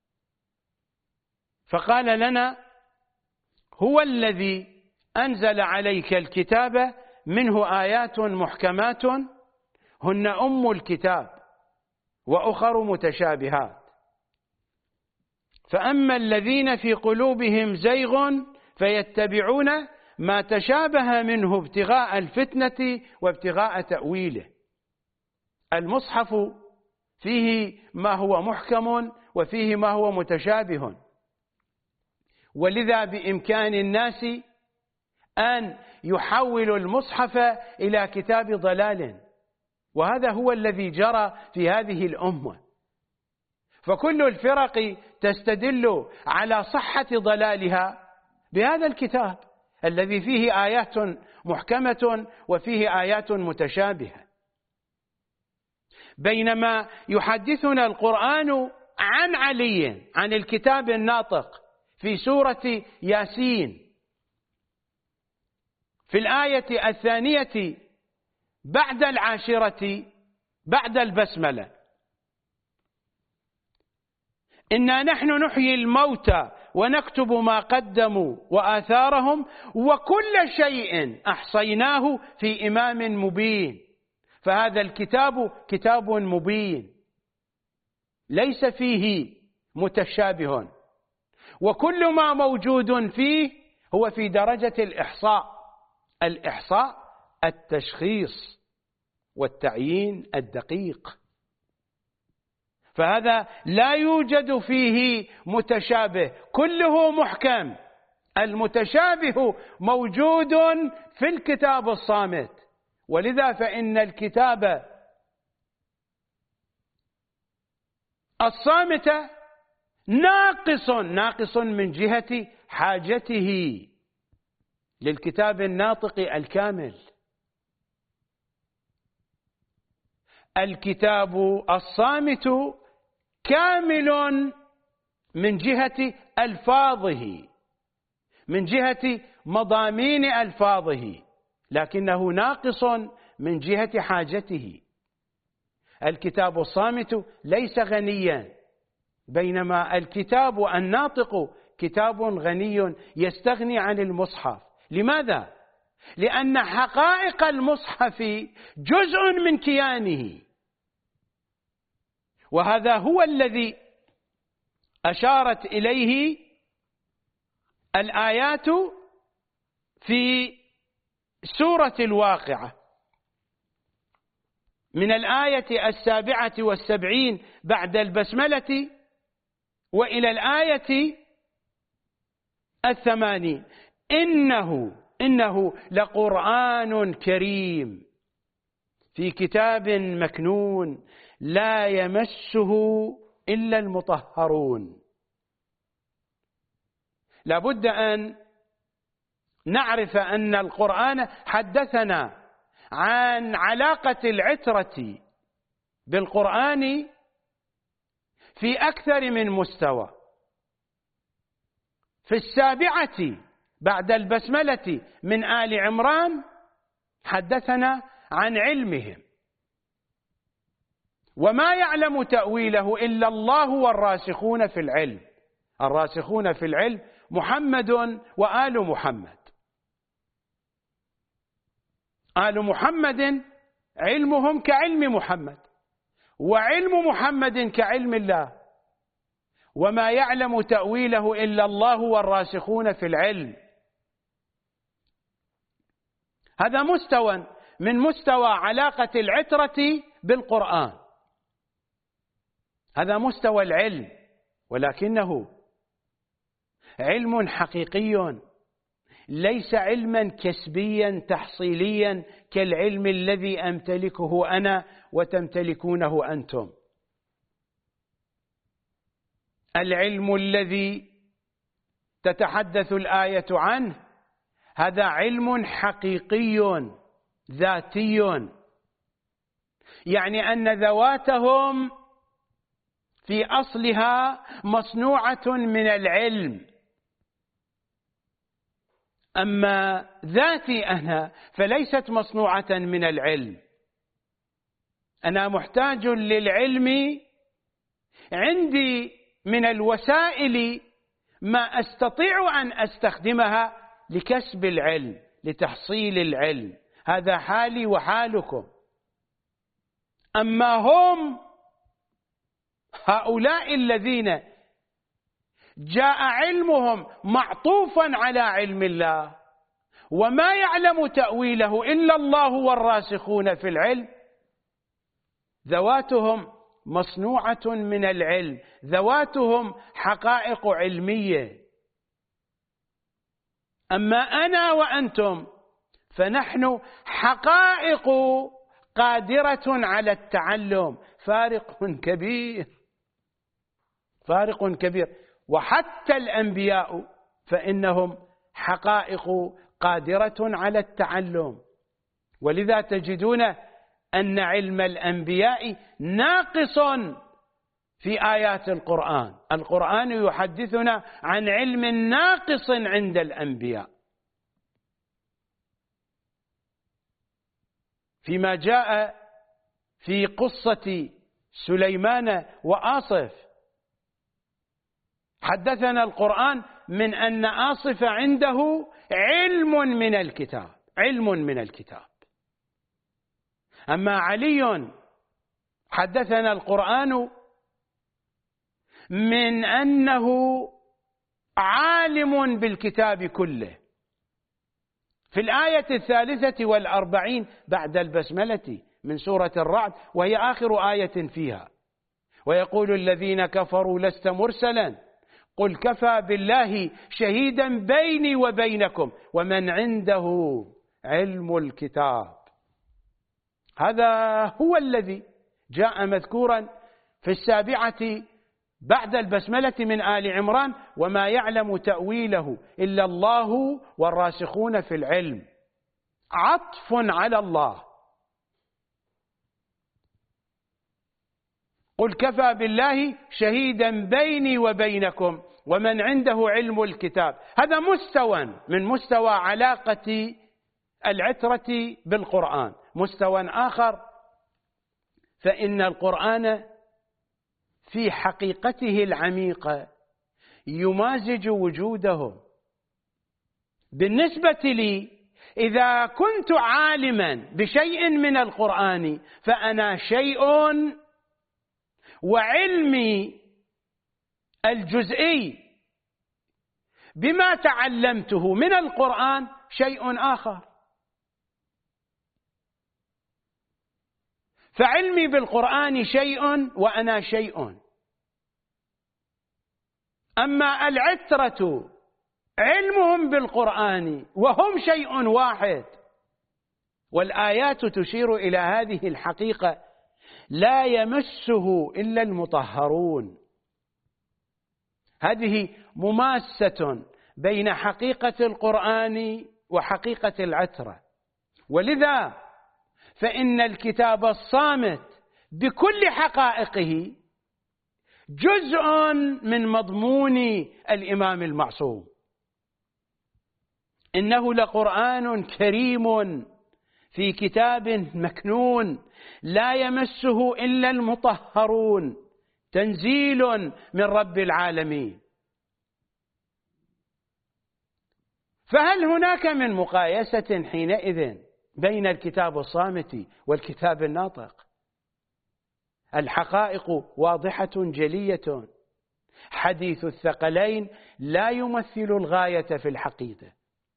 S1: فقال لنا: هو الذي أنزل عليك الكتاب منه آيات محكمات هن أم الكتاب وأخر متشابهات، فأما الذين في قلوبهم زيغ فيتبعون ما تشابه منه ابتغاء الفتنة وابتغاء تأويله. المصحف فيه ما هو محكم وفيه ما هو متشابه، ولذا بإمكان الناس أن يحولوا المصحف إلى كتاب ضلال، وهذا هو الذي جرى في هذه الأمة. فكل الفرق تستدل على صحة ضلالها بهذا الكتاب الذي فيه آيات محكمة وفيه آيات متشابهة. بينما يحدثنا القرآن عن علي، عن الكتاب الناطق، في سورة ياسين في الآية الثانية بعد العاشرة بعد البسملة: إنا نحن نحيي الموتى ونكتب ما قدموا وآثارهم وكل شيء أحصيناه في إمام مبين. فهذا الكتاب كتاب مبين ليس فيه متشابه، وكل ما موجود فيه هو في درجة الإحصاء. الإحصاء التشخيص والتعيين الدقيق، فهذا لا يوجد فيه متشابه، كله محكم. المتشابه موجود في الكتاب الصامت، ولذا فإن الكتاب الصامت ناقص من جهة حاجته للكتاب الناطق الكامل. الكتاب الصامت كامل من جهة ألفاظه، من جهة مضامين ألفاظه، لكنه ناقص من جهة حاجته. الكتاب الصامت ليس غنيا، بينما الكتاب الناطق كتاب غني يستغني عن المصحف. لماذا؟ لأن حقائق المصحف جزء من كيانه، وهذا هو الذي أشارت إليه الآيات في سورة الواقعة من الآية 77 بعد البسملة وإلى الآية 80. إنه لقرآن كريم في كتاب مكنون لا يمسه إلا المطهرون. لابد أن نعرف أن القرآن حدثنا عن علاقة العترة بالقرآن في أكثر من مستوى. في 7 بعد البسملة من آل عمران حدثنا عن علمهم، وما يعلم تأويله إلا الله والراسخون في العلم. الراسخون في العلم محمد وآل محمد. آل محمد علمهم كعلم محمد، وعلم محمد كعلم الله، وما يعلم تأويله إلا الله والراسخون في العلم. هذا مستوى من مستوى علاقة العترة بالقرآن، هذا مستوى العلم، ولكنه علم حقيقي، ليس علما كسبيا تحصيليا كالعلم الذي أمتلكه أنا وتمتلكونه أنتم. العلم الذي تتحدث الآية عنه هذا علم حقيقي ذاتي، يعني أن ذواتهم في أصلها مصنوعة من العلم. أما ذاتي أنا فليست مصنوعة من العلم. أنا محتاج للعلم، عندي من الوسائل ما أستطيع أن أستخدمها لكسب العلم، لتحصيل العلم. هذا حالي وحالكم. أما هم هؤلاء الذين جاء علمهم معطوفا على علم الله، وما يعلم تأويله إلا الله والراسخون في العلم، ذواتهم مصنوعة من العلم، ذواتهم حقائق علمية. أما أنا وأنتم فنحن حقائق قادرة على التعلم. فارق كبير، فارق كبير. وحتى الأنبياء فإنهم حقائق قادرة على التعلم، ولذا تجدون أن علم الأنبياء ناقص في آيات القرآن. القرآن يحدثنا عن علم ناقص عند الأنبياء. فيما جاء في قصة سليمان وآصف حدثنا القرآن من أن آصف عنده علم من الكتاب، علم من الكتاب. أما علي حدثنا القرآن من أنه عالم بالكتاب كله. في الآية 43 بعد البسملة من سورة الرعد، وهي آخر آية فيها: ويقول الذين كفروا لست مرسلا قل كفى بالله شهيدا بيني وبينكم ومن عنده علم الكتاب. هذا هو الذي جاء مذكورا في 7 بعد البسملة من آل عمران: وما يعلم تأويله إلا الله والراسخون في العلم. عطف على الله. قل كفى بالله شهيدا بيني وبينكم ومن عنده علم الكتاب. هذا مستوى من مستوى علاقة العترة بالقرآن. مستوى آخر، فإن القرآن في حقيقته العميقة يمازج وجودهم. بالنسبة لي إذا كنت عالما بشيء من القرآن فأنا شيء، وعلمي الجزئي بما تعلمته من القرآن شيء آخر. فعلمي بالقرآن شيء وأنا شيء. أما العترة علمهم بالقرآن وهم شيء واحد، والآيات تشير إلى هذه الحقيقة: لا يمسه إلا المطهرون. هذه مماسة بين حقيقة القرآن وحقيقة العترة، ولذا فإن الكتاب الصامت بكل حقائقه جزء من مضمون الإمام المعصوم. إنه لقرآن كريم في كتاب مكنون لا يمسه إلا المطهرون، تنزيل من رب العالمين. فهل هناك من مقايسة حينئذ بين الكتاب الصامت والكتاب الناطق؟ الحقائق واضحة جلية. حديث الثقلين لا يمثل الغاية في الحقيقة.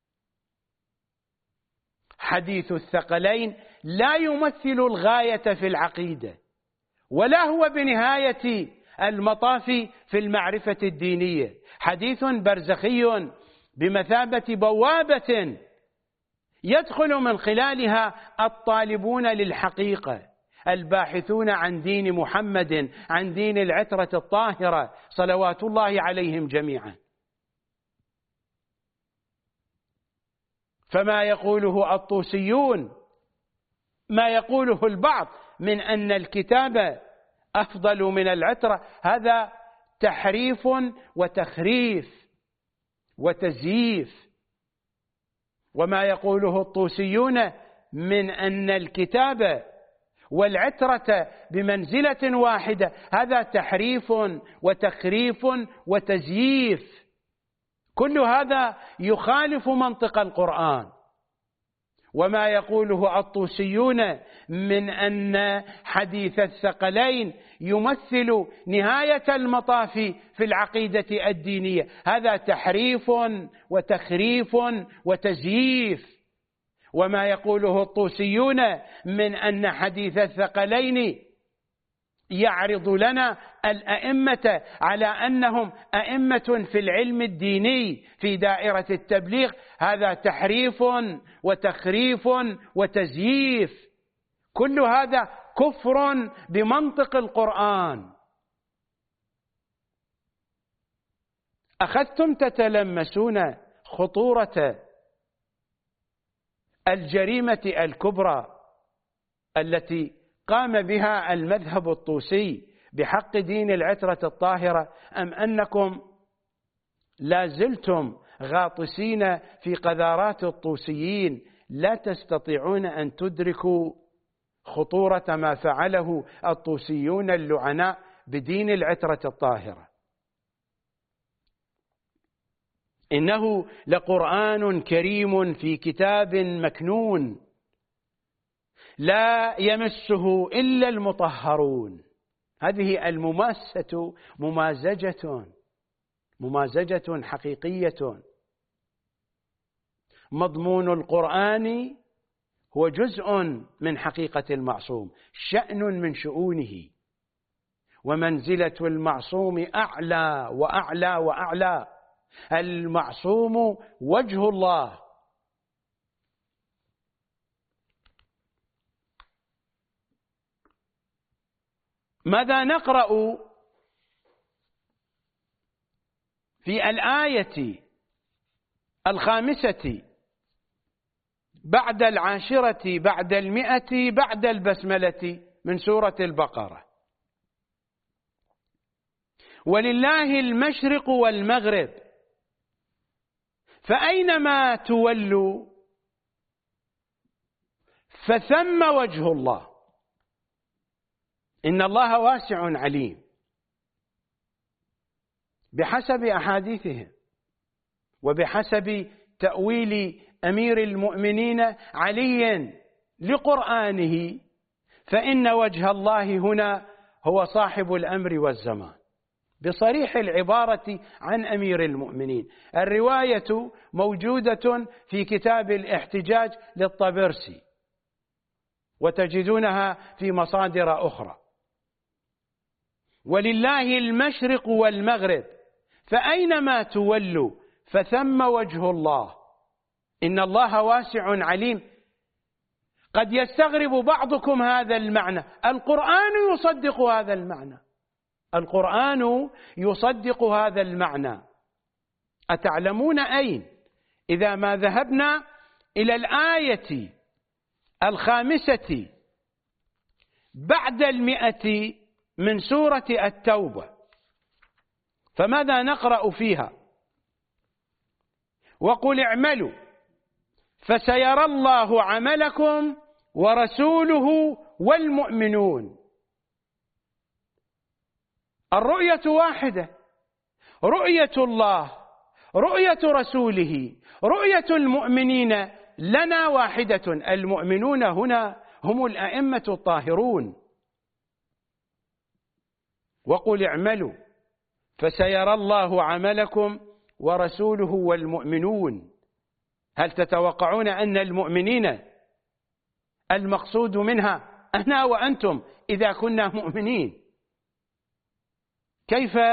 S1: حديث الثقلين لا يمثل الغاية في العقيدة، ولا هو بنهاية المطاف في المعرفة الدينية. حديث برزخي بمثابة بوابة يدخل من خلالها الطالبون للحقيقة، الباحثون عن دين محمد، عن دين العترة الطاهرة صلوات الله عليهم جميعا. فما يقوله الطوسيون، ما يقوله البعض من أن الكتاب أفضل من العترة، هذا تحريف وتخريف وتزييف. وما يقوله الطوسيون من أن الكتاب والعترة بمنزلة واحدة، هذا تحريف وتخريف وتزييف. كل هذا يخالف منطق القرآن. وما يقوله الطوسيون من أن حديث الثقلين يمثل نهاية المطاف في العقيدة الدينية، هذا تحريف وتخريف وتزييف. وما يقوله الطوسيون من أن حديث الثقلين يعرض لنا الأئمة على أنهم أئمة في العلم الديني في دائرة التبليغ، هذا تحريف وتخريف وتزييف. كل هذا كفر بمنطق القرآن. أخذتم تتلمسون خطورة الجريمة الكبرى التي قام بها المذهب الطوسي بحق دين العترة الطاهرة، أم أنكم لا زلتم غاطسين في قذارات الطوسيين لا تستطيعون أن تدركوا خطورة ما فعله الطوسيون اللعناء بدين العترة الطاهرة؟ إنه لقرآن كريم في كتاب مكنون لا يمسه إلا المطهرون. هذه المماسة ممازجة حقيقية. مضمون القرآن هو جزء من حقيقة المعصوم، شأن من شؤونه، ومنزلة المعصوم أعلى وأعلى وأعلى. المعصوم وجه الله. ماذا نقرأ في الآية 5 بعد 10 بعد 100 بعد البسملة من سورة البقرة؟ ولله المشرق والمغرب فأينما تولوا فثم وجه الله إن الله واسع عليم. بحسب أحاديثهم وبحسب تأويل أمير المؤمنين علي لقرآنه، فإن وجه الله هنا هو صاحب الأمر والزمان بصريح العبارة عن أمير المؤمنين. الرواية موجودة في كتاب الاحتجاج للطبرسي وتجدونها في مصادر أخرى. ولله المشرق والمغرب فأينما تولوا فثم وجه الله إن الله واسع عليم. قد يستغرب بعضكم هذا المعنى، القرآن يصدق هذا المعنى، القرآن يصدق هذا المعنى. أتعلمون أين؟ إذا ما ذهبنا إلى الآية 5 بعد 100 من سورة التوبة، فماذا نقرأ فيها؟ وقل اعملوا فسيرى الله عملكم ورسوله والمؤمنون. الرؤية واحدة، رؤية الله، رؤية رسوله، رؤية المؤمنين لنا واحدة. المؤمنون هنا هم الأئمة الطاهرون. وقل اعملوا فسيرى الله عملكم ورسوله والمؤمنون. هل تتوقعون أن المؤمنين المقصود منها أنا وأنتم إذا كنا مؤمنين؟ كيف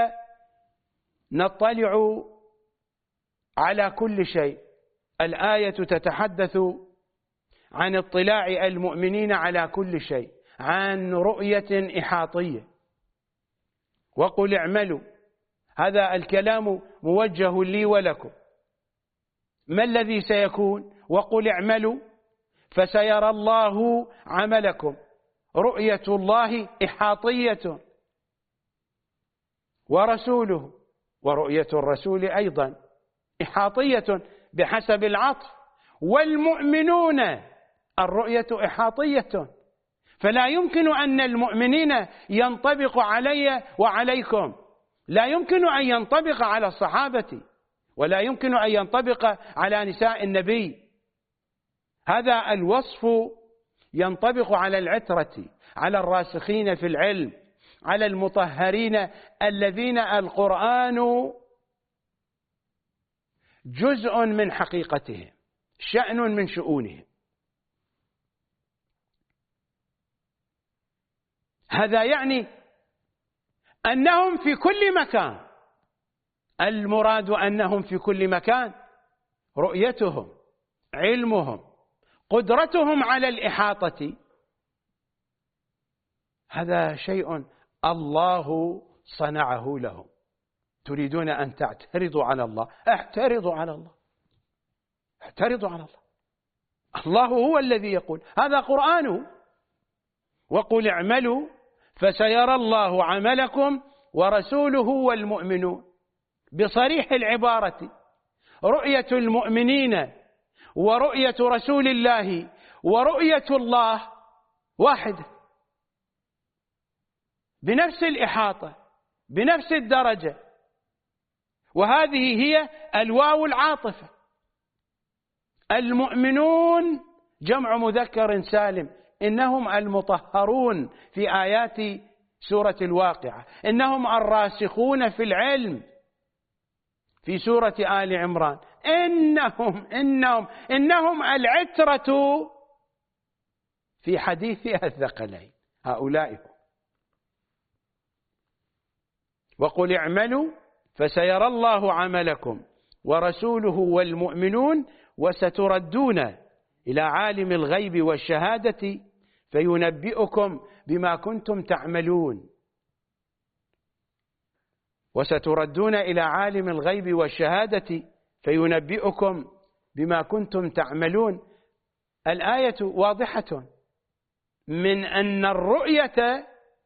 S1: نطلع على كل شيء؟ الآية تتحدث عن اطلاع المؤمنين على كل شيء، عن رؤية إحاطية. وقل اعملوا، هذا الكلام موجه لي ولكم. ما الذي سيكون؟ وقل اعملوا فسيرى الله عملكم، رؤية الله إحاطية، ورسوله، ورؤية الرسول أيضا إحاطية بحسب العطف، والمؤمنون الرؤية إحاطية. فلا يمكن أن المؤمنين ينطبق علي وعليكم، لا يمكن أن ينطبق على الصحابة، ولا يمكن أن ينطبق على نساء النبي. هذا الوصف ينطبق على العترة، على الراسخين في العلم، على المطهرين الذين القرآن جزء من حقيقتهم، شأن من شؤونهم. هذا يعني أنهم في كل مكان. المراد أنهم في كل مكان، رؤيتهم، علمهم، قدرتهم على الإحاطة، هذا شيء الله صنعه لهم. تريدون أن تعترضوا على الله؟ اعترضوا على الله، اعترضوا على الله. الله هو الذي يقول، هذا قرآنه. وقل اعملوا فسيرى الله عملكم ورسوله والمؤمنون. بصريح العبارة رؤية المؤمنين ورؤية رسول الله ورؤية الله واحدة، بنفس الإحاطة، بنفس الدرجة. وهذه هي الواو العاطفة. المؤمنون جمع مذكر سالم، إنهم المطهرون في آيات سورة الواقعة، إنهم الراسخون في العلم في سورة آل عمران، إنهم العترة في حديث الثقلين، هؤلاء هم. وقل اعملوا فسيرى الله عملكم ورسوله والمؤمنون وستردون إلى عالم الغيب والشهادة فينبئكم بما كنتم تعملون. وستردون إلى عالم الغيب والشهادة فينبئكم بما كنتم تعملون. الآية واضحة من أن الرؤية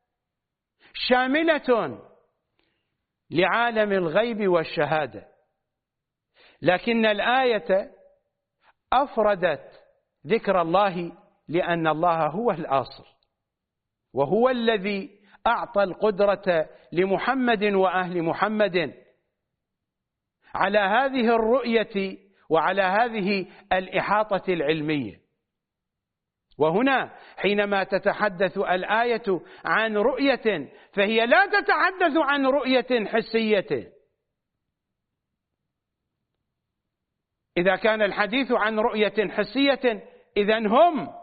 S1: شاملة لعالم الغيب والشهادة، لكن الآية أفردت ذكر الله لأن الله هو الأصل، وهو الذي أعطى القدرة لمحمد وأهل محمد على هذه الرؤية وعلى هذه الإحاطة العلمية. وهنا حينما تتحدث الآية عن رؤية فهي لا تتحدث عن رؤية حسية. إذا كان الحديث عن رؤية حسية إذن هم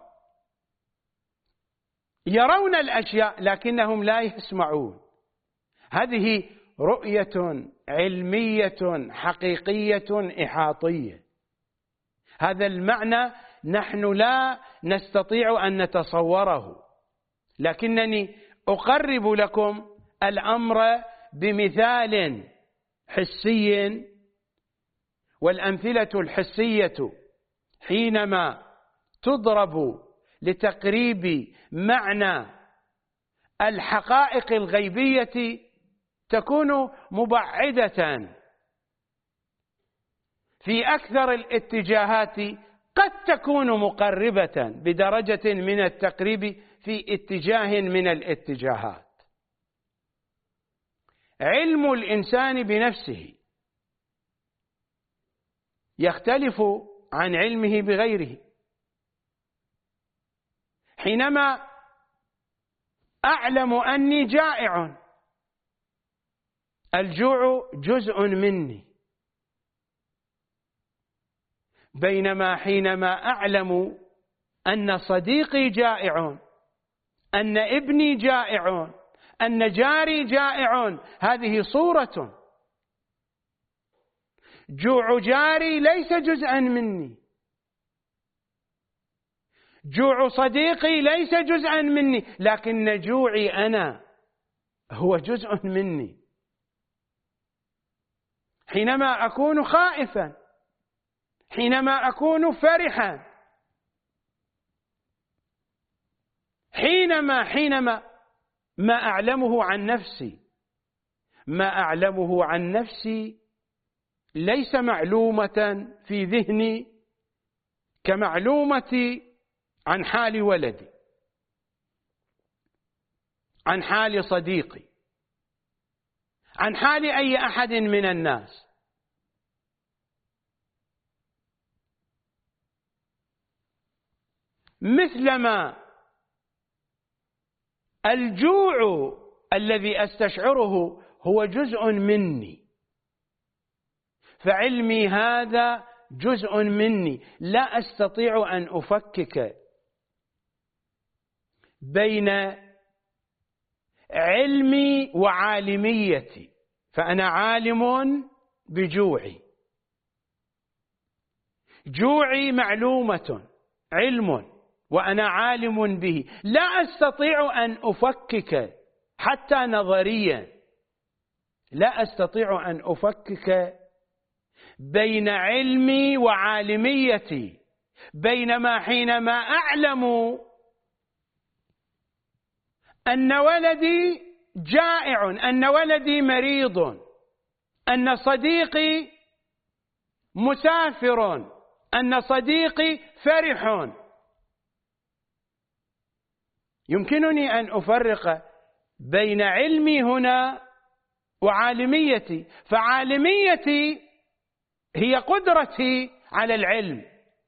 S1: يرون الأشياء لكنهم لا يسمعون. هذه رؤية علمية حقيقية إحاطية. هذا المعنى نحن لا نستطيع أن نتصوره، لكنني أقرب لكم الأمر بمثال حسي، والأمثلة الحسية حينما تضرب لتقريب معنى الحقائق الغيبية تكون مبعدة في أكثر الاتجاهات، قد تكون مقربة بدرجة من التقريب في اتجاه من الاتجاهات. علم الإنسان بنفسه يختلف عن علمه بغيره. حينما أعلم أني جائع، الجوع جزء مني، بينما حينما أعلم أن صديقي جائع، أن ابني جائع، أن جاري جائع، هذه صورة. جوع جاري ليس جزءا مني، جوع صديقي ليس جزءا مني، لكن جوعي أنا هو جزء مني. حينما أكون خائفا، حينما أكون فرحا، حينما ما أعلمه عن نفسي، ما أعلمه عن نفسي ليس معلومة في ذهني كمعلومتي عن حال ولدي، عن حال صديقي، عن حال أي أحد من الناس. مثلما الجوع الذي أستشعره هو جزء مني، فعلمي هذا جزء مني، لا أستطيع أن أفكك بين علمي وعالميتي، فأنا عالم بجوعي، جوعي معلومة، علم، وأنا عالم به، لا أستطيع أن أفكك حتى نظريا، لا أستطيع أن أفكك بين علمي وعالميتي. بينما حينما أعلم أن ولدي جائع، أن ولدي مريض، أن صديقي مسافر، أن صديقي فرح، يمكنني أن أفرق بين علمي هنا وعالميتي، فعالميتي هي قدرتي على العلم،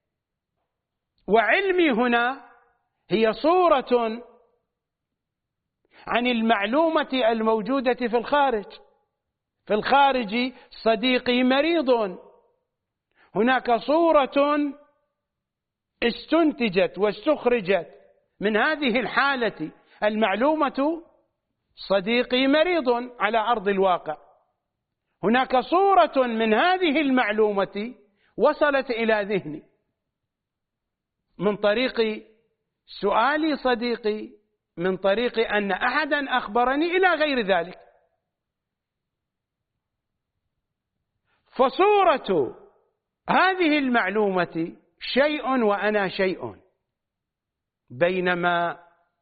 S1: وعلمي هنا هي صورة عن المعلومة الموجودة في الخارج. في الخارج صديقي مريض، هناك صورة استنتجت واستخرجت من هذه الحالة المعلومة، صديقي مريض على أرض الواقع. هناك صورة من هذه المعلومة وصلت إلى ذهني من طريق سؤالي صديقي، من طريق أن أحدا أخبرني، إلى غير ذلك. فصورة هذه المعلومة شيء وأنا شيء، بينما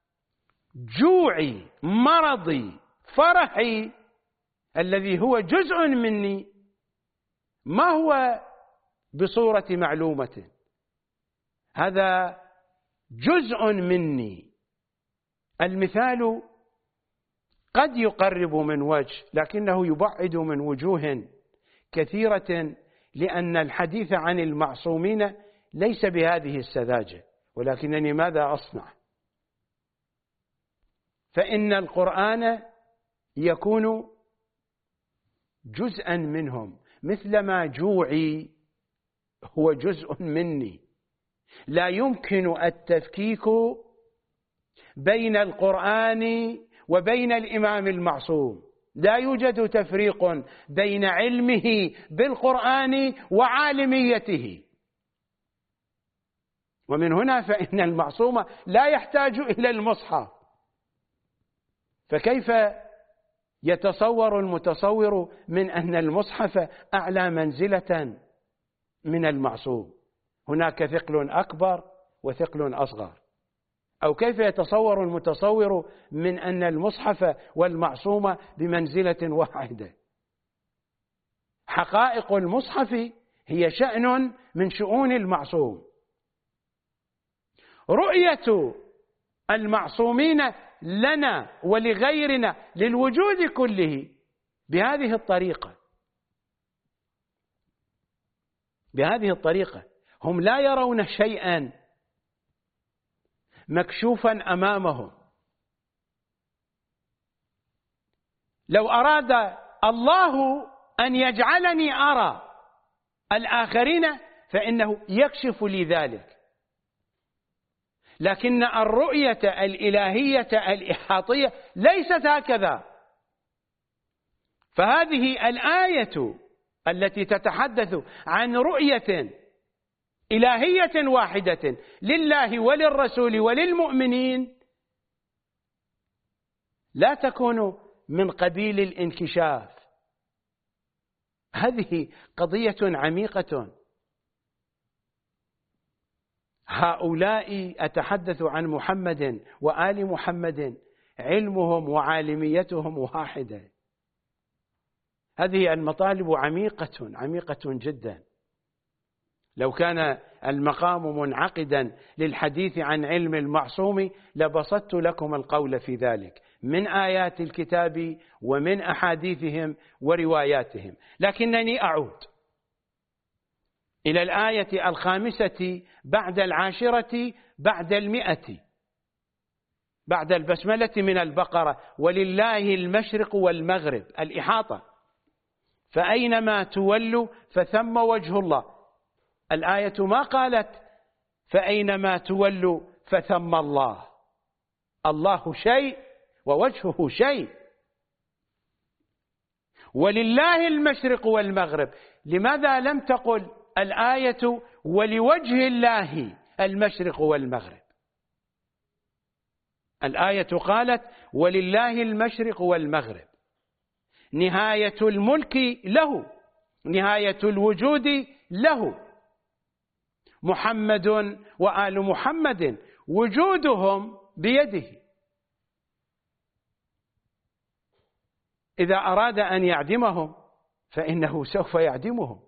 S1: جوعي، مرضي، فرحي الذي هو جزء مني ما هو بصورة معلومة، هذا جزء مني. المثال قد يقرب من وجه لكنه يبعد من وجوه كثيرة، لأن الحديث عن المعصومين ليس بهذه السذاجة، ولكنني ماذا أصنع؟ فإن القرآن يكون جزءا منهم، مثلما جوعي هو جزء مني. لا يمكن التفكيك بين القرآن وبين الإمام المعصوم، لا يوجد تفريق بين علمه بالقرآن وعالميته. ومن هنا فإن المعصوم لا يحتاج إلى المصحف. فكيف يتصور المتصور من أن المصحف أعلى منزلة من المعصوم؟ هناك ثقل أكبر وثقل أصغر. أو كيف يتصور المتصور من أن المصحف والمعصوم بمنزلة واحدة؟ حقائق المصحف هي شأن من شؤون المعصوم. رؤية المعصومين لنا ولغيرنا للوجود كله بهذه الطريقة، هم لا يرون شيئا مكشوفا أمامهم. لو أراد الله أن يجعلني أرى الآخرين فإنه يكشف لي ذلك، لكن الرؤية الإلهية الإحاطية ليست هكذا. فهذه الآية التي تتحدث عن رؤية إلهية واحدة لله وللرسول وللمؤمنين لا تكون من قبيل الانكشاف. هذه قضية عميقة. هؤلاء أتحدث عن محمد وآل محمد علمهم وعالميتهم واحدة. هذه المطالب عميقة جدا. لو كان المقام منعقدا للحديث عن علم المعصوم لبسطت لكم القول في ذلك من آيات الكتاب ومن أحاديثهم ورواياتهم، لكنني أعود إلى الآية 5 بعد 10 بعد 100 بعد البسملة من البقرة: ولله المشرق والمغرب، الإحاطة، فأينما تولوا فثم وجه الله. الآية ما قالت فأينما تولوا فثم الله، الله شيء ووجهه شيء. ولله المشرق والمغرب، لماذا لم تقل الآية ولوجه الله المشرق والمغرب؟ الآية قالت ولله المشرق والمغرب، نهاية الملك له، نهاية الوجود له. محمد وآل محمد وجودهم بيده. إذا أراد أن يعدمهم فإنه سوف يعدمهم.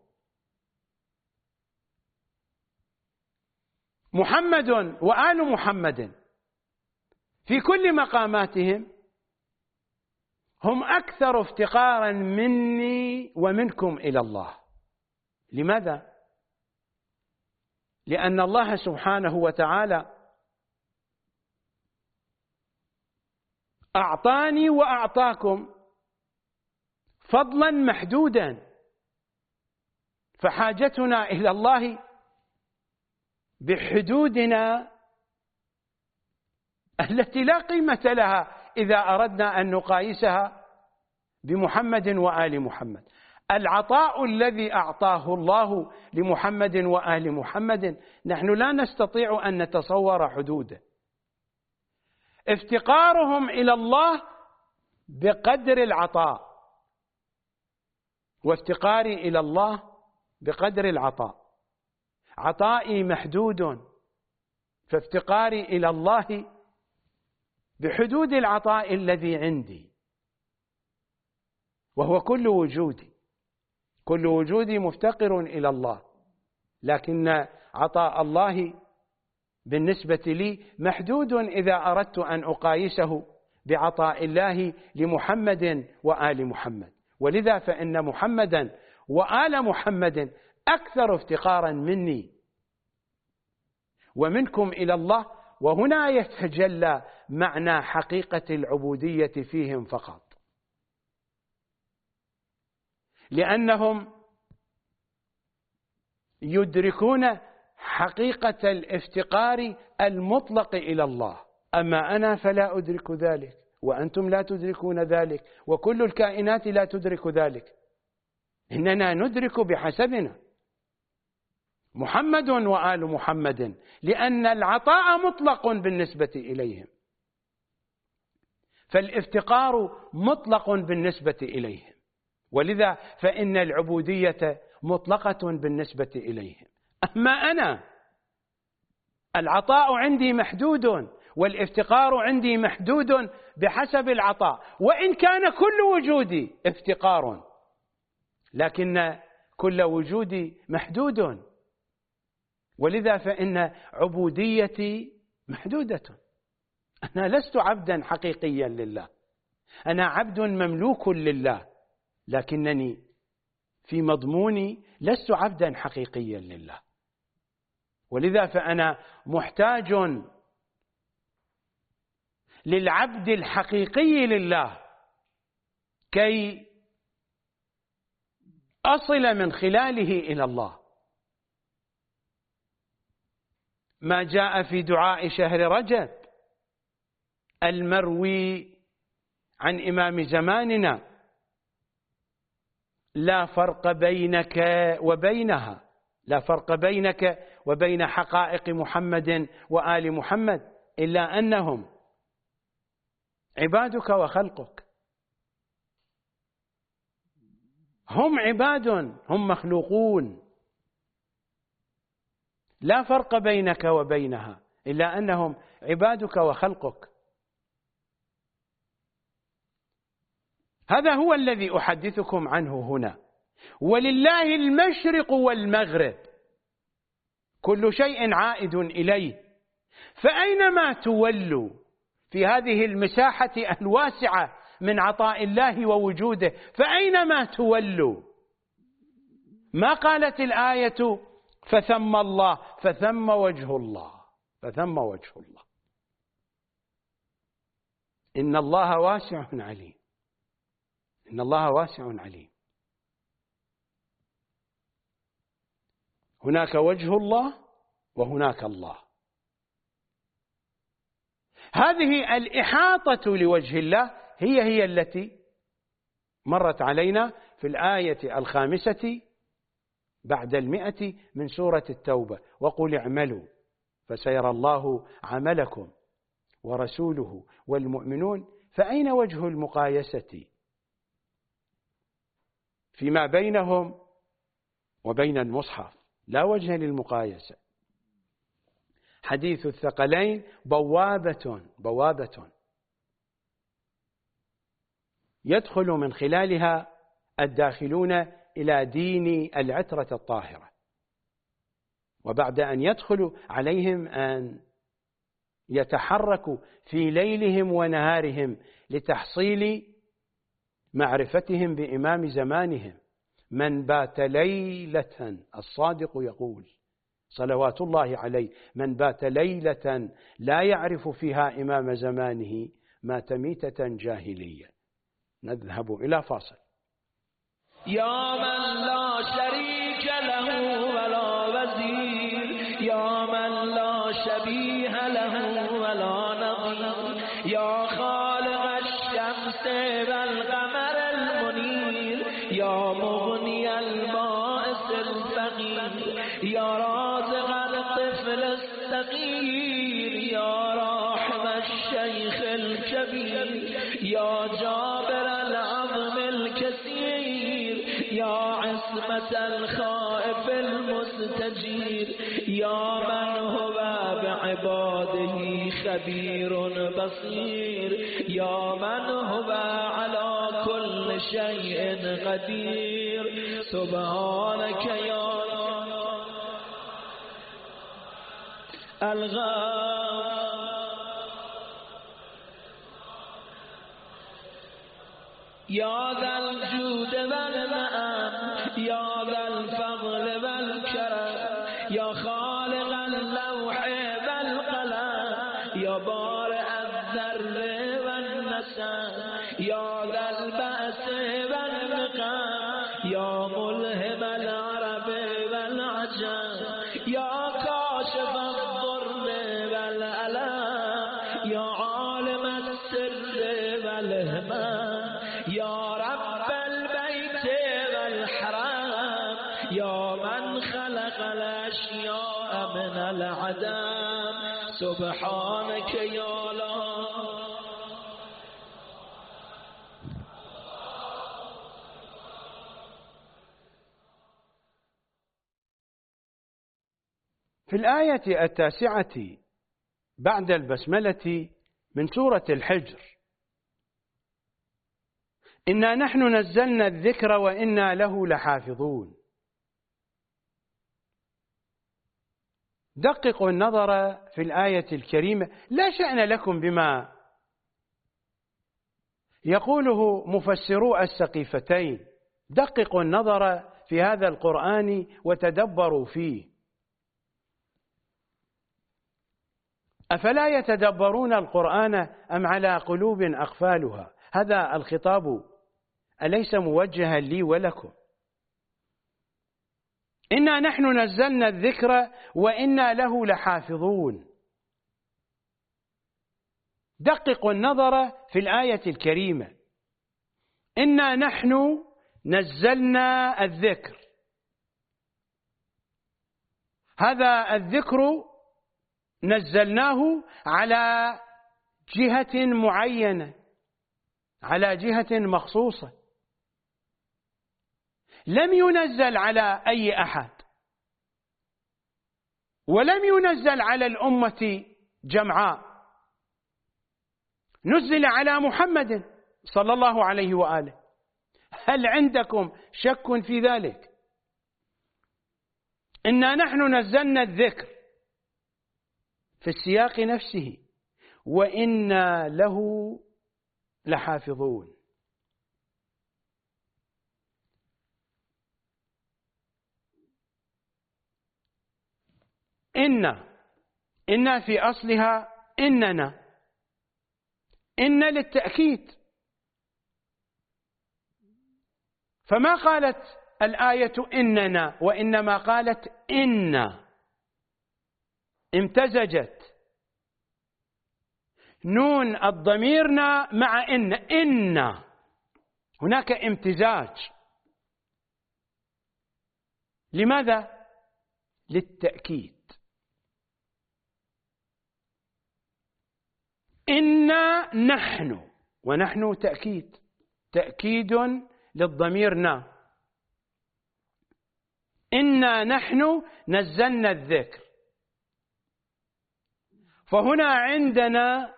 S1: محمد وآل محمد في كل مقاماتهم هم أكثر افتقارا مني ومنكم إلى الله. لماذا؟ لأن الله سبحانه وتعالى أعطاني وأعطاكم فضلا محدودا، فحاجتنا إلى الله بحدودنا التي لا قيمة لها إذا أردنا أن نقايسها بمحمد وآل محمد. العطاء الذي أعطاه الله لمحمد وآل محمد نحن لا نستطيع أن نتصور حدوده. افتقارهم إلى الله بقدر العطاء، وافتقاري إلى الله بقدر العطاء. عطائي محدود، فافتقاري إلى الله بحدود العطاء الذي عندي، وهو كل وجودي. كل وجودي مفتقر إلى الله، لكن عطاء الله بالنسبة لي محدود إذا أردت أن أقايسه بعطاء الله لمحمد وآل محمد. ولذا فإن محمدا وآل محمد أكثر افتقارا مني، ومنكم إلى الله. وهنا يتجلى معنى حقيقة العبودية فيهم فقط، لأنهم يدركون حقيقة الافتقار المطلق إلى الله. أما أنا فلا أدرك ذلك، وأنتم لا تدركون ذلك، وكل الكائنات لا تدرك ذلك. إننا ندرك بحسبنا، محمد وآل محمد، لأن العطاء مطلق بالنسبة إليهم، فالافتقار مطلق بالنسبة إليهم، ولذا فإن العبودية مطلقة بالنسبة إليهم. أما أنا العطاء عندي محدود، والافتقار عندي محدود بحسب العطاء، وإن كان كل وجودي افتقار، لكن كل وجودي محدود، ولذا فإن عبوديتي محدودة. أنا لست عبدا حقيقيا لله، أنا عبد مملوك لله، لكنني في مضموني لست عبدا حقيقيا لله، ولذا فأنا محتاج للعبد الحقيقي لله كي أصل من خلاله إلى الله. ما جاء في دعاء شهر رجب المروي عن إمام زماننا: لا فرق بينك وبينها، لا فرق بينك وبين حقائق محمد وآل محمد إلا أنهم عبادك وخلقك. هم عباد، هم مخلوقون، لا فرق بينك وبينها إلا أنهم عبادك وخلقك. هذا هو الذي أحدثكم عنه هنا. ولله المشرق والمغرب، كل شيء عائد إليه، فأينما تولوا في هذه المساحة الواسعة من عطاء الله ووجوده، فأينما تولوا، ما قالت الآية فثم الله، فثم وجه الله، فثم وجه الله. إن الله واسع عليم، إن الله واسع عليم. هناك وجه الله وهناك الله. هذه الإحاطة لوجه الله هي التي مرت علينا في الآية 5 بعد 100 من سورة التوبة: وقل اعملوا فسيرى الله عملكم ورسوله والمؤمنون. فأين وجه المقايسة فيما بينهم وبين المصحف؟ لا وجه للمقايسة. حديث الثقلين بوابة يدخل من خلالها الداخلون إلى دين العترة الطاهرة، وبعد أن يدخلوا عليهم أن يتحركوا في ليلهم ونهارهم لتحصيل معرفتهم بإمام زمانهم. من بات ليلة، الصادق يقول صلوات الله عليه: من بات ليلة لا يعرف فيها إمام زمانه مات ميتة جاهلية. نذهب إلى فاصل.
S3: يا من لا شريك له ولا وزير، يا من لا شبيه له ولا نظير، يا خالق الشمس والقمر المنير، يا مغني البائس الفقير، يا رازق الطفل الصغير، يا راحم الشيخ الكبير، يا جابر العظم الكثير، يا عصمة الخائف المستجير، يا من هو بعباده خبير بصير، يا من هو على كل شيء قدير. سبحانك يا يا ذا الجود والنعم، يا ذا الفضل والكرم، يا خالق اللوح يا من خلق الأشياء من العدم سبحانك يا الله.
S1: في الآية 9 بعد البسملة من سورة الحجر: إنا نحن نزلنا الذكر وإنا له لحافظون. دققوا النظر في الآية الكريمة، لا شأن لكم بما يقوله مفسرو السقيفتين. دققوا النظر في هذا القرآن وتدبروا فيه. أفلا يتدبرون القرآن أم على قلوب أقفالها؟ هذا الخطاب أليس موجها لي ولكم؟ إنا نحن نزلنا الذكر وإنا له لحافظون. دققوا النظر في الآية الكريمة: إنا نحن نزلنا الذكر. هذا الذكر نزلناه على جهة معينة، على جهة مخصوصة، لم ينزل على أي أحد، ولم ينزل على الأمة جمعاء، نزل على محمد صلى الله عليه وآله. هل عندكم شك في ذلك؟ إنا نحن نزلنا الذكر في السياق نفسه وإنا له لحافظون. إن في أصلها إننا، إن للتأكيد، فما قالت الآية إننا، وإنما قالت إن، امتزجت نون الضميرنا مع إن هناك امتزاج. لماذا؟ للتأكيد. إنا نحن، ونحن تأكيد للضميرنا. إنا نحن نزلنا الذكر. فهنا عندنا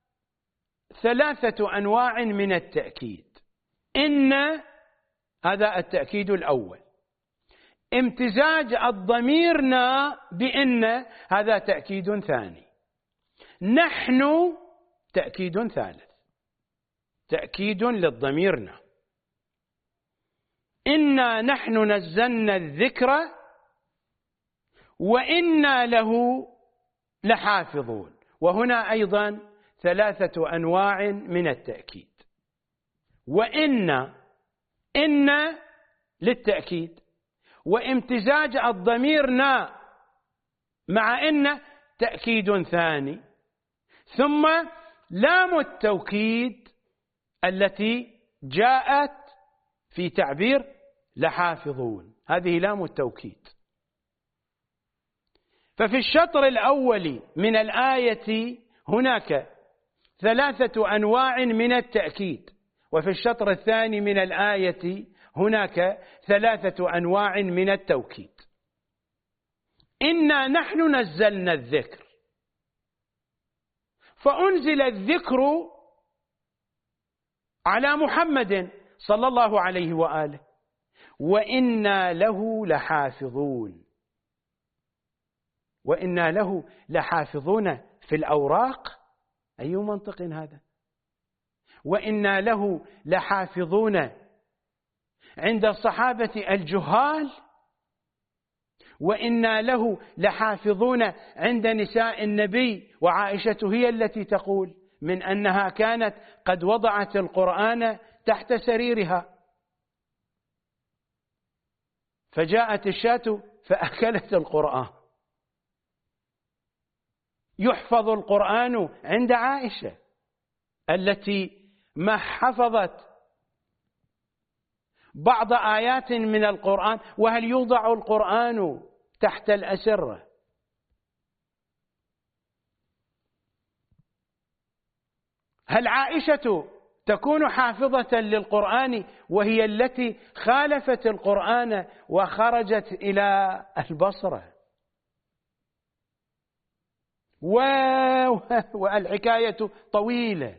S1: 3 أنواع من التأكيد. إن هذا التأكيد الأول، امتزاج الضميرنا بإن هذا تأكيد ثاني، نحن تأكيد ثالث، تأكيد للضميرنا. إنا نحن نزلنا الذكر وإنا له لحافظون. وهنا أيضا 3 أنواع من التأكيد. إن للتأكيد، وامتزاج الضميرنا مع إن تأكيد ثاني، ثم لام التوكيد التي جاءت في تعبير لحافظون، هذه لام التوكيد. ففي الشطر الأول من الآية هناك 3 أنواع من التأكيد، وفي الشطر الثاني من الآية هناك 3 أنواع من التوكيد. إنا نحن نزلنا الذكر، فأنزل الذكر على محمد صلى الله عليه وآله، وإنا له لحافظون. وإنا له لحافظون في الأوراق، أي منطق هذا؟ وإنا له لحافظون عند الصحابة الجهال، وإنا له لحافظون عند نساء النبي، وعائشة هي التي تقول من أنها كانت قد وضعت القرآن تحت سريرها، فجاءت الشاة فأكلت القرآن. يحفظ القرآن عند عائشة التي ما حفظت بعض آيات من القرآن. وهل يوضع القرآن تحت الأسرة؟ هل عائشة تكون حافظة للقرآن وهي التي خالفت القرآن وخرجت إلى البصرة؟ والحكاية طويلة.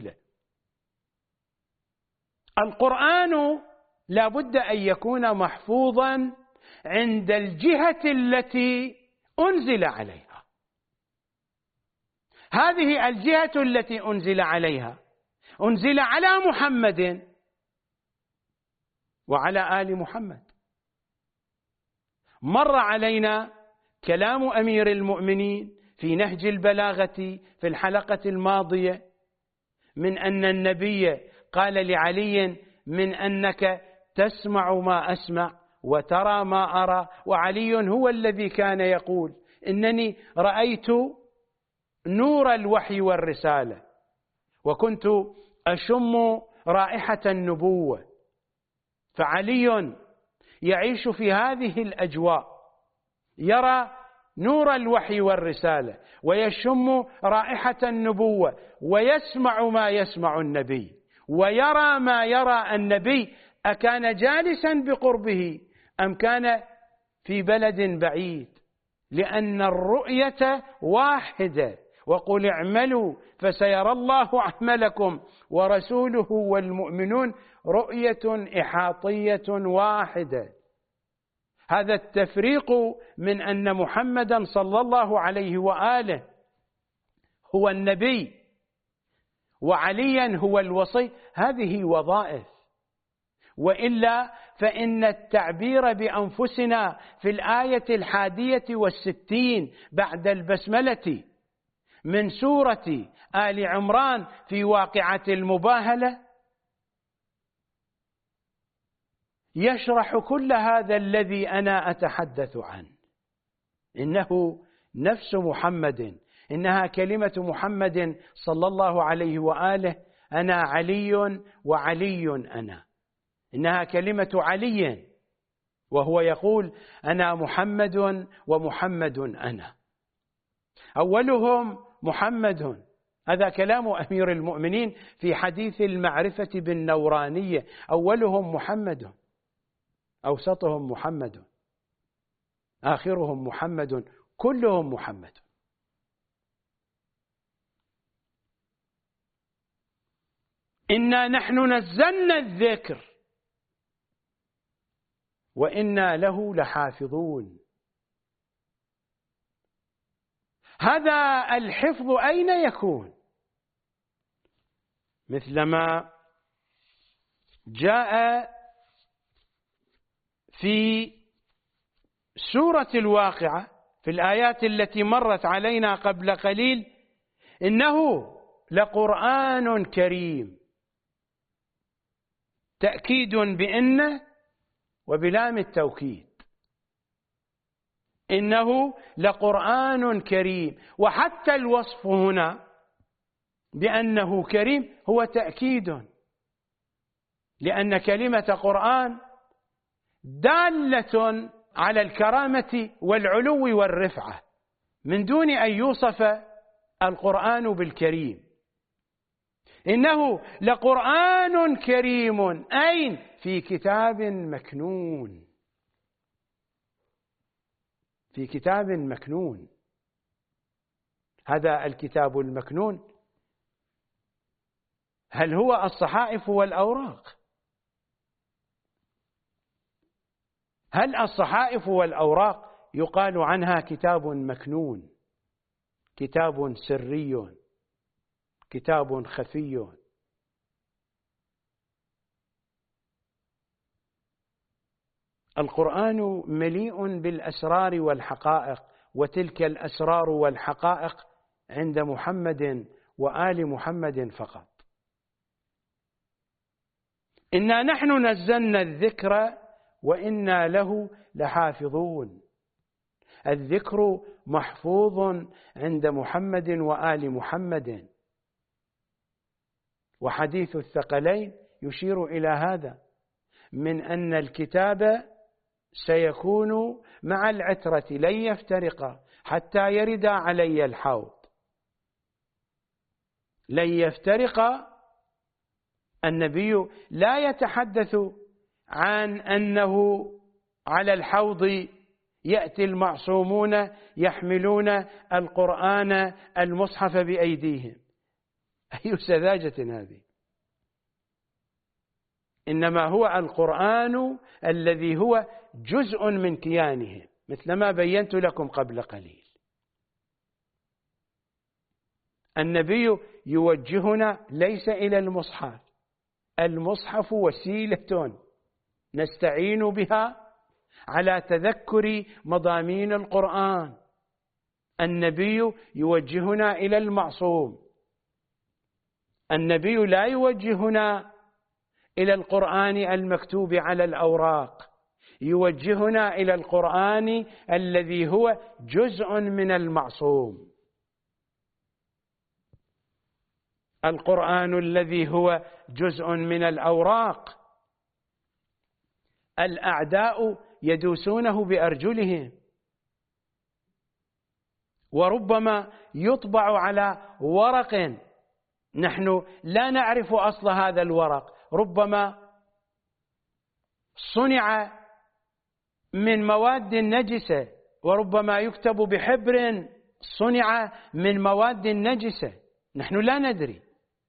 S1: القرآن لا بد أن يكون محفوظا عند الجهة التي أنزل عليها. هذه الجهة التي أنزل عليها أنزل على محمد وعلى آل محمد. مر علينا كلام أمير المؤمنين في نهج البلاغة في الحلقة الماضية من أن النبي قال لعلي: من أنك تسمع ما أسمع وترى ما أرى. وعلي هو الذي كان يقول: إنني رأيت نور الوحي والرسالة وكنت أشم رائحة النبوة. فعلي يعيش في هذه الأجواء، يرى نور الوحي والرسالة ويشم رائحة النبوة ويسمع ما يسمع النبي ويرى ما يرى النبي. أكان جالسا بقربه أم كان في بلد بعيد؟ لأن الرؤية واحدة: وقل اعملوا فسيرى الله عملكم ورسوله والمؤمنون. رؤية إحاطية واحدة. هذا التفريق من أن محمدا صلى الله عليه وآله هو النبي وعليا هو الوصي، هذه وظائف. وإلا فإن التعبير بأنفسنا في الآية 61 بعد البسملة من سورة آل عمران في واقعة المباهلة يشرح كل هذا الذي أنا أتحدث عنه. إنه نفس محمد، إنها كلمة محمد صلى الله عليه وآله: أنا علي وعلي أنا. إنها كلمة علي وهو يقول: أنا محمد ومحمد أنا. أولهم محمد، هذا كلام أمير المؤمنين في حديث المعرفة بالنورانية: أولهم محمد، أوسطهم محمد، آخرهم محمد، كلهم محمد. إنا نحن نزلنا الذكر وإنا له لحافظون. هذا الحفظ أين يكون؟ مثلما جاء في سورة الواقعة في الآيات التي مرت علينا قبل قليل: إنه لقرآن كريم. تأكيد بإن وبلام التوكيد. إنه لقرآن كريم. وحتى الوصف هنا بأنه كريم هو تأكيد، لأن كلمة قرآن دالة على الكرامة والعلو والرفعة من دون أن يوصف القرآن بالكريم. إنه لقرآن كريم، أين؟ في كتاب مكنون. في كتاب مكنون. هذا الكتاب المكنون هل هو الصحائف والأوراق؟ هل الصحائف والأوراق يقال عنها كتاب مكنون، كتاب سري، كتاب خفي؟ القرآن مليء بالأسرار والحقائق، وتلك الأسرار والحقائق عند محمد وآل محمد فقط. إنا نحن نزلنا الذكر وإنا له لحافظون. الذكر محفوظ عند محمد وآل محمد، وحديث الثقلين يشير إلى هذا: من أن الكتاب سيكون مع العترة لن يفترقا حتى يرد علي الحوض، لن يفترقا. النبي لا يتحدث عن أنه على الحوض يأتي المعصومون يحملون القرآن المصحف بأيديهم. أي سذاجة هذه! إنما هو القرآن الذي هو جزء من كيانهم، مثل ما بينت لكم قبل قليل. النبي يوجهنا ليس إلى المصحف، المصحف وسيلة نستعين بها على تذكر مضامين القرآن. النبي يوجهنا إلى المعصوم، النبي لا يوجهنا إلى القرآن المكتوب على الأوراق، يوجهنا إلى القرآن الذي هو جزء من المعصوم، القرآن الذي هو جزء من الأوراق. الأعداء يدوسونه بأرجلهم، وربما يطبع على ورق نحن لا نعرف أصل هذا الورق، ربما صنع من مواد نجسة، وربما يكتب بحبر صنع من مواد نجسة، نحن لا ندري.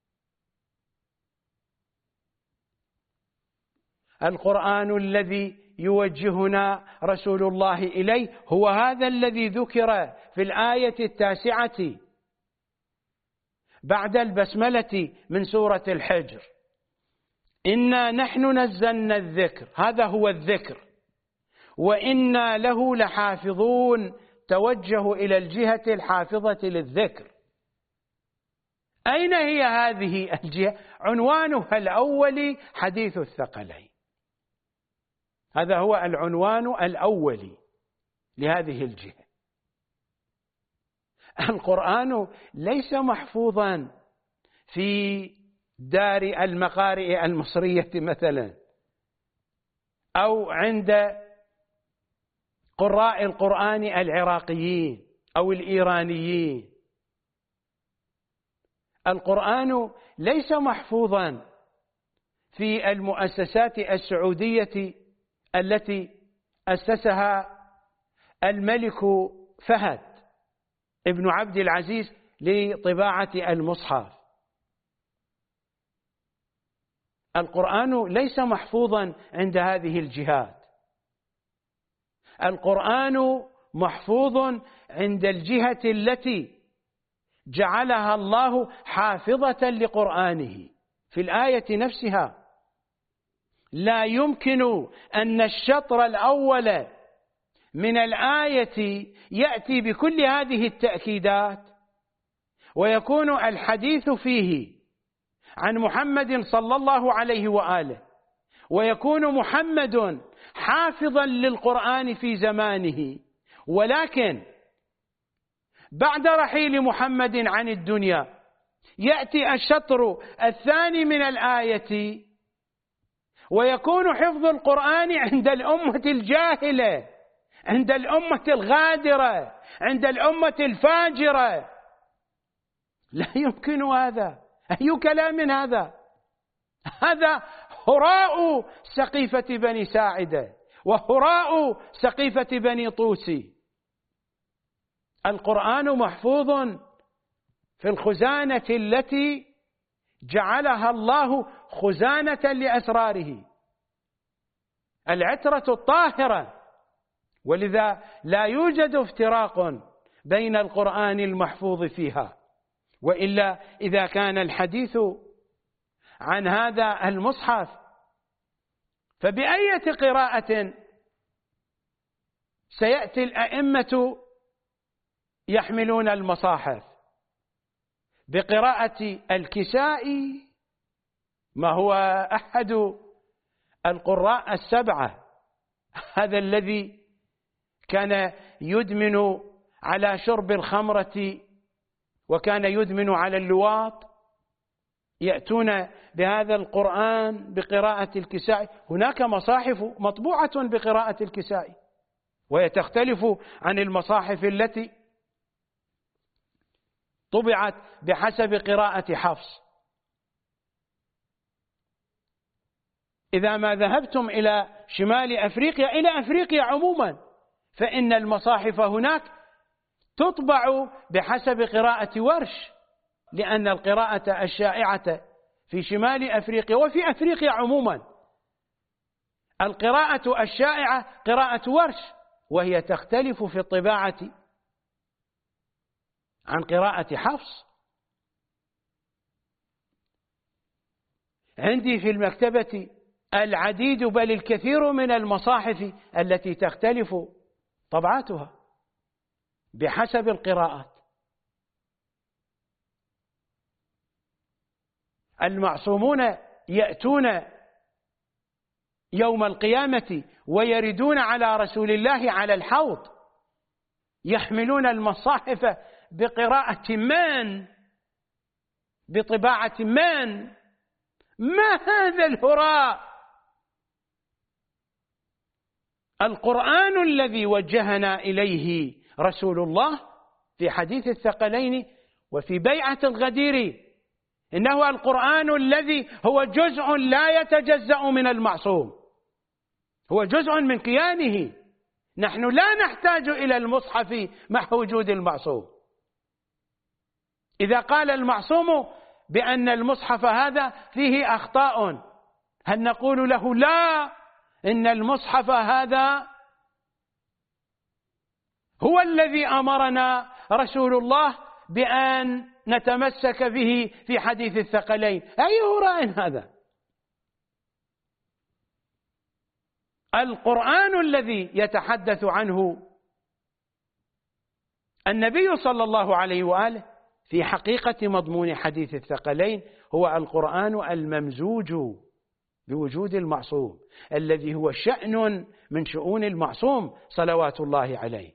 S1: القرآن الذي يوجهنا رسول الله إليه هو هذا الذي ذكر في الآية 9 بعد البسملة من سورة الحجر: إنا نحن نزلنا الذكر، هذا هو الذكر، وإنا له لحافظون، توجه إلى الجهة الحافظة للذكر. أين هي هذه الجهة؟ عنوانها الأولي حديث الثقلين، هذا هو العنوان الأولي لهذه الجهة. القرآن ليس محفوظا في دار المقارئ المصرية مثلا، أو عند قراء القرآن العراقيين أو الإيرانيين. القرآن ليس محفوظا في المؤسسات السعودية التي أسسها الملك فهد ابن عبد العزيز لطباعة المصحف. القرآن ليس محفوظا عند هذه الجهات، القرآن محفوظ عند الجهة التي جعلها الله حافظة لقرآنه. في الآية نفسها لا يمكن أن الشطر الأول من الآية يأتي بكل هذه التأكيدات ويكون الحديث فيه عن محمد صلى الله عليه وآله، ويكون محمد حافظا للقرآن في زمانه، ولكن بعد رحيل محمد عن الدنيا يأتي الشطر الثاني من الآية ويكون حفظ القرآن عند الأمة الجاهلة، عند الأمة الغادرة، عند الأمة الفاجرة. لا يمكن هذا، أي كلام هذا؟ هذا هراء سقيفة بني ساعدة وهراء سقيفة بني طوسي. القرآن محفوظ في الخزانة التي جعلها الله خزانة لأسراره، العترة الطاهرة، ولذا لا يوجد افتراق بين القرآن المحفوظ فيها. وإلا إذا كان الحديث عن هذا المصحف فبأية قراءة سيأتي الأئمة يحملون المصاحف؟ بقراءة الكسائي، ما هو أحد القراء السبعة، هذا الذي كان يدمن على شرب الخمرة وكان يدمن على اللواط يأتون بهذا القرآن بقراءة الكسائي. هناك مصاحف مطبوعة بقراءة الكسائي، وهي تختلف عن المصاحف التي طبعت بحسب قراءة حفص. إذا ما ذهبتم إلى شمال أفريقيا، إلى أفريقيا عموما، فإن المصاحف هناك تطبع بحسب قراءة ورش، لأن القراءة الشائعة في شمال أفريقيا وفي أفريقيا عموما القراءة الشائعة قراءة ورش، وهي تختلف في الطباعة عن قراءة حفص. عندي في المكتبة العديد بل الكثير من المصاحف التي تختلف طبعاتها بحسب القراءات. المعصومون يأتون يوم القيامة ويردون على رسول الله على الحوض، يحملون المصاحف بقراءة من؟ بطباعة من؟ ما هذا الهراء؟ القرآن الذي وجهنا إليه رسول الله في حديث الثقلين وفي بيعة الغدير إنه القرآن الذي هو جزء لا يتجزأ من المعصوم، هو جزء من كيانه. نحن لا نحتاج إلى المصحف مع وجود المعصوم. إذا قال المعصوم بأن المصحف هذا فيه أخطاء، هل نقول له لا، إن المصحف هذا هو الذي أمرنا رسول الله بأن نتمسك به في حديث الثقلين؟ أي هراء هذا؟ القرآن الذي يتحدث عنه النبي صلى الله عليه وآله في حقيقة مضمون حديث الثقلين هو القرآن الممزوج بوجود المعصوم، الذي هو شأن من شؤون المعصوم صلوات الله عليه.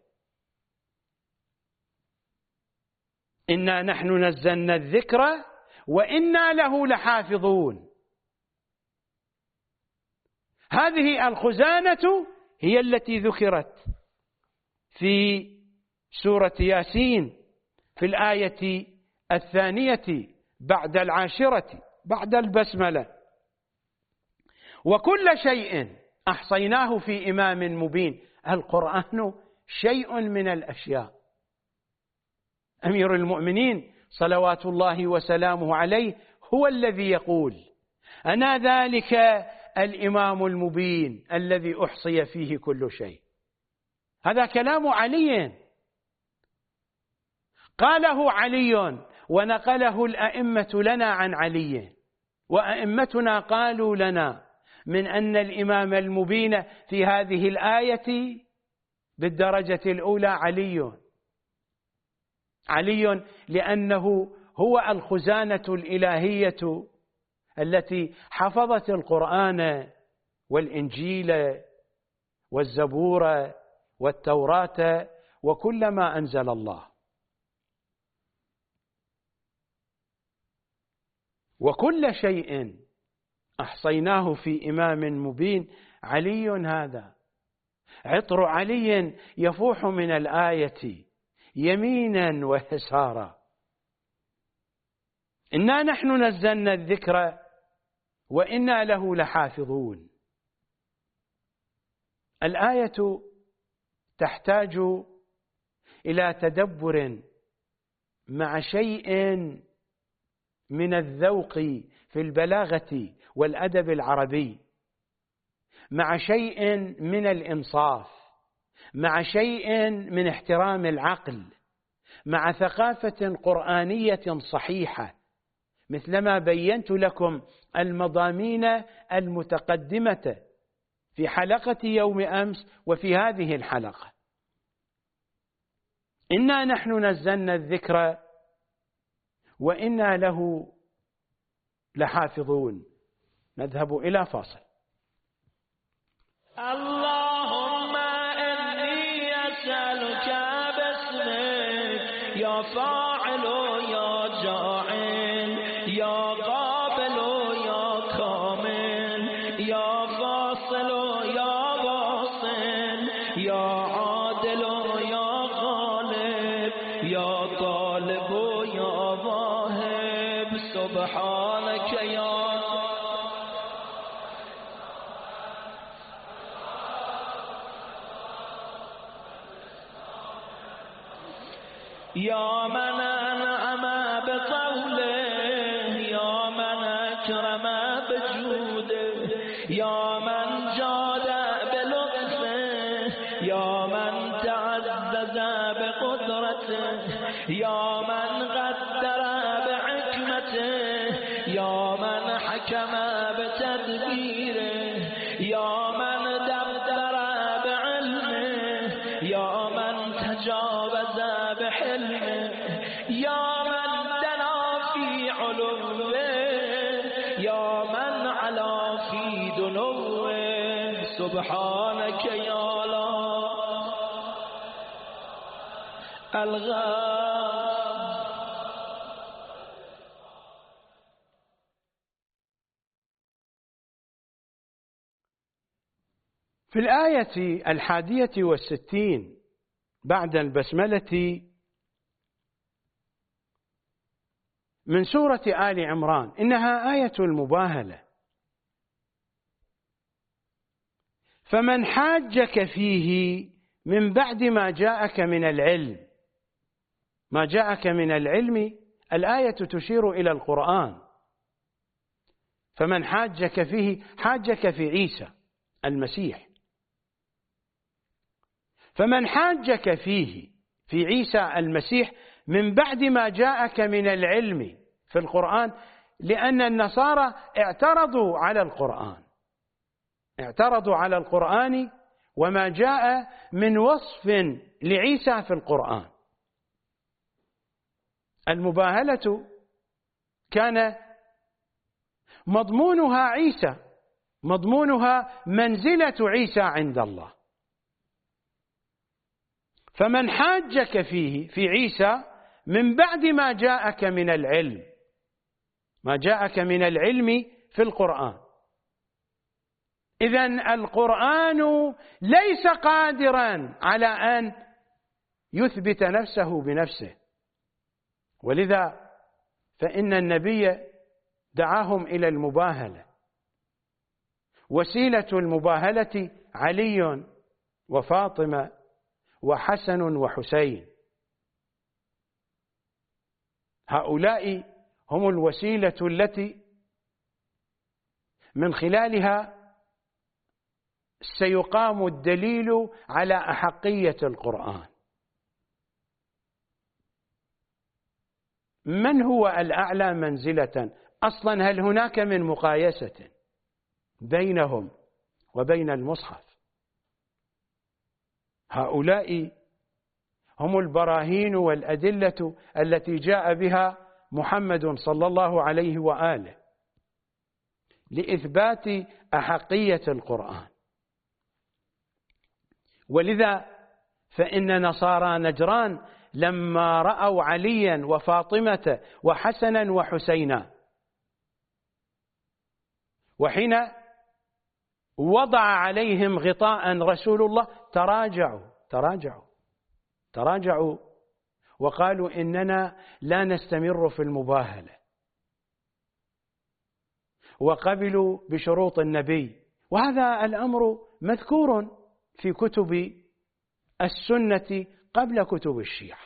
S1: إنا نحن نزلنا الذكر وإنا له لحافظون. هذه الخزانة هي التي ذكرت في سورة ياسين في الآية 2 بعد 10 بعد البسملة: وكل شيء أحصيناه في إمام مبين. القرآن شيء من الأشياء. أمير المؤمنين صلوات الله وسلامه عليه هو الذي يقول: أنا ذلك الإمام المبين الذي أحصي فيه كل شيء. هذا كلام علي، قاله علي ونقله الأئمة لنا عن علي، وأئمتنا قالوا لنا من أن الإمام المبين في هذه الآية بالدرجة الأولى علي لأنه هو الخزانة الإلهية التي حفظت القرآن والإنجيل والزبور والتوراة وكل ما أنزل الله. وكل شيء أحصيناه في إمام مبين. علي هذا عطر علي يفوح من الآية يمينا ويسارا. إنا نحن نزلنا الذكر وإنا له لحافظون. الآية تحتاج إلى تدبر مع شيء من الذوق في البلاغة والأدب العربي، مع شيء من الإنصاف، مع شيء من احترام العقل، مع ثقافة قرآنية صحيحة، مثلما بينت لكم المضامين المتقدمة في حلقة يوم أمس وفي هذه الحلقة. إنا نحن نزلنا الذكر وإنا له لحافظون. نذهب إلى فاصل.
S3: اللهم إني أسألك باسمك يا فاعل يا جاعل يا قادر يا عادل يا غالب يا طالب يا واهب سبحانك يا من أنعم بقوله يا من أكرم بجوده يا من جاد بلطفه يا من تعزز بقدرته يا من قدر بحكمته يا من حكم بتدبيره يا من دبر بعلمه يا من تجاوز بحلمه يا من دنا في علوه يا من علا في دنوه سبحانك يا لا الغاب.
S1: في الآية 61 بعد البسملة من سورة آل عمران إنها آية المباهلة. فمن حاجك فيه من بعد ما جاءك من العلم، ما جاءك من العلم الآية تشير إلى القرآن. فمن حاجك فيه، حاجك في عيسى المسيح. فمن حاجك فيه في عيسى المسيح من بعد ما جاءك من العلم في القرآن، لأن النصارى اعترضوا على القرآن، اعترضوا على القرآن وما جاء من وصف لعيسى في القرآن. المباهلة كان مضمونها عيسى، مضمونها منزلة عيسى عند الله. فمن حاجك فيه في عيسى من بعد ما جاءك من العلم، ما جاءك من العلم في القرآن. إذن القرآن ليس قادرا على أن يثبت نفسه بنفسه، ولذا فإن النبي دعاهم إلى المباهلة. وسيلة المباهلة علي وفاطمة وحسن وحسين، هؤلاء هم الوسيلة التي من خلالها سيقام الدليل على أحقية القرآن. من هو الأعلى منزلة أصلا؟ هل هناك من مقايسة بينهم وبين المصحف؟ هؤلاء هم البراهين والأدلة التي جاء بها محمد صلى الله عليه وآله لإثبات أحقية القرآن. ولذا فإن نصارى نجران لما رأوا عليا وفاطمة وحسنا وحسينا، وحين وضع عليهم غطاء رسول الله تراجعوا وقالوا إننا لا نستمر في المباهلة، وقبلوا بشروط النبي. وهذا الأمر مذكور في كتب السنة قبل كتب الشيعة.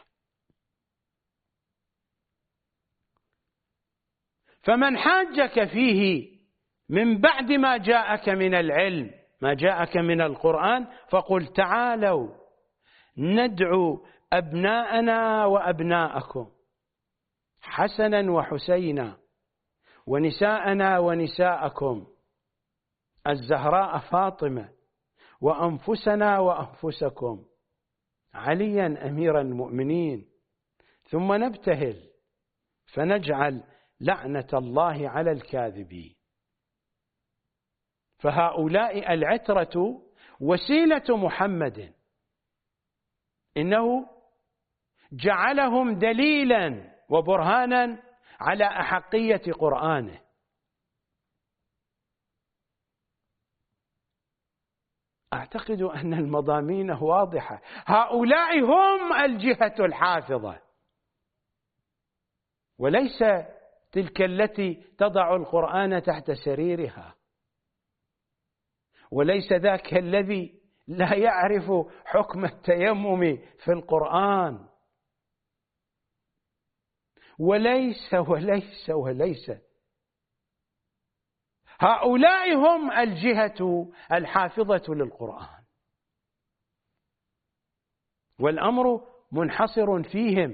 S1: فمن حاجك فيه من بعد ما جاءك من العلم، ما جاءك من القرآن، فقل تعالوا ندعو أبناءنا وأبناءكم، حسنا وحسينا، ونساءنا ونساءكم، الزهراء فاطمة، وأنفسنا وأنفسكم، عليا أمير المؤمنين، ثم نبتهل فنجعل لعنة الله على الكاذبين. فهؤلاء العترة وسيلة محمد، إنه جعلهم دليلا وبرهانا على أحقية قرآنه. أعتقد أن المضامين واضحة. هؤلاء هم الجهة الحافظة، وليس تلك التي تضع القرآن تحت سريرها، وليس ذاك الذي لا يعرف حكم التيمم في القرآن، وليس وليس وليس. هؤلاء هم الجهة الحافظة للقرآن، والأمر منحصر فيهم.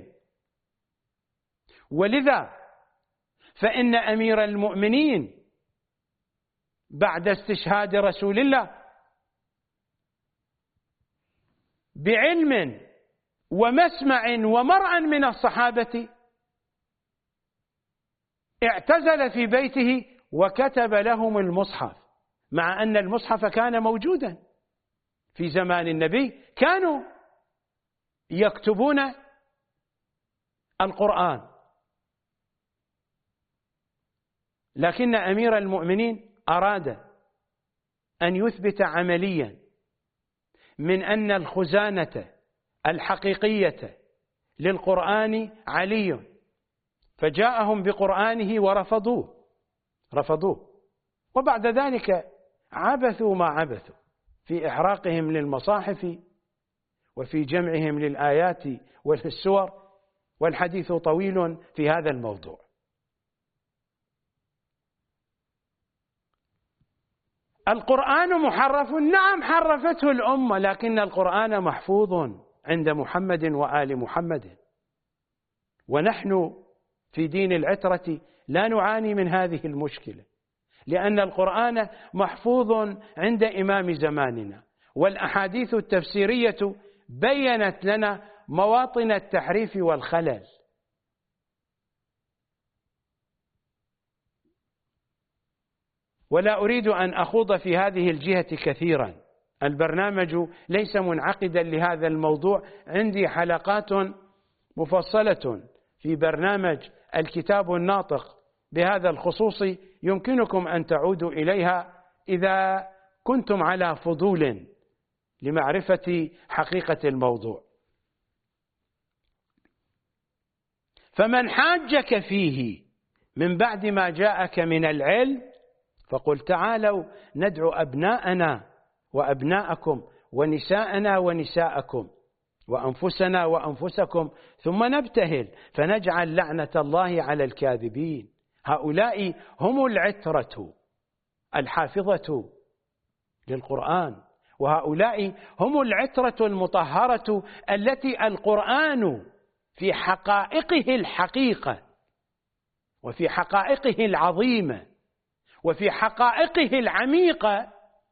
S1: ولذا فإن أمير المؤمنين بعد استشهاد رسول الله بعلم ومسمع ومرء من الصحابة اعتزل في بيته وكتب لهم المصحف، مع أن المصحف كان موجودا في زمان النبي، كانوا يكتبون القرآن، لكن أمير المؤمنين أراد أن يثبت عمليا من أن الخزانة الحقيقية للقرآن علي، فجاءهم بقرآنه ورفضوه، وبعد ذلك عبثوا ما عبثوا في إحراقهم للمصاحف وفي جمعهم للآيات والسور، والحديث طويل في هذا الموضوع. القرآن محرف، نعم حرفته الأمة، لكن القرآن محفوظ عند محمد وآل محمد، ونحن في دين العترة لا نعاني من هذه المشكلة، لأن القرآن محفوظ عند إمام زماننا، والأحاديث التفسيرية بيّنت لنا مواطن التحريف والخلل. ولا أريد أن أخوض في هذه الجهة كثيرا، البرنامج ليس منعقدا لهذا الموضوع، عندي حلقات مفصلة في برنامج الكتاب الناطق بهذا الخصوص، يمكنكم أن تعودوا إليها إذا كنتم على فضول لمعرفة حقيقة الموضوع. فمن حاجك فيه من بعد ما جاءك من العلم فقل تعالوا ندعو أبناءنا وأبناءكم ونساءنا ونساءكم وأنفسنا وأنفسكم ثم نبتهل فنجعل لعنة الله على الكاذبين. هؤلاء هم العترة الحافظة للقرآن، وهؤلاء هم العترة المطهرة التي القرآن في حقائقه الحقيقة وفي حقائقه العظيمة وفي حقائقه العميقة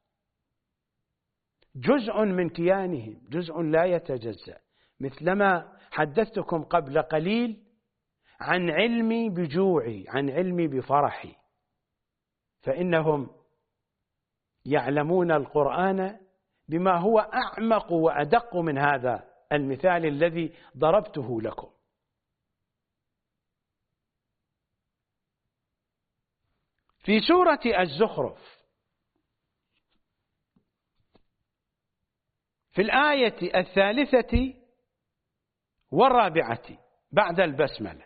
S1: جزء من كيانهم، جزء لا يتجزأ، مثلما حدثتكم قبل قليل عن علمي بجوعي، عن علمي بفرحي، فإنهم يعلمون القرآن بما هو أعمق وأدق من هذا المثال الذي ضربته لكم. في سورة الزخرف في الآية 43 بعد البسملة: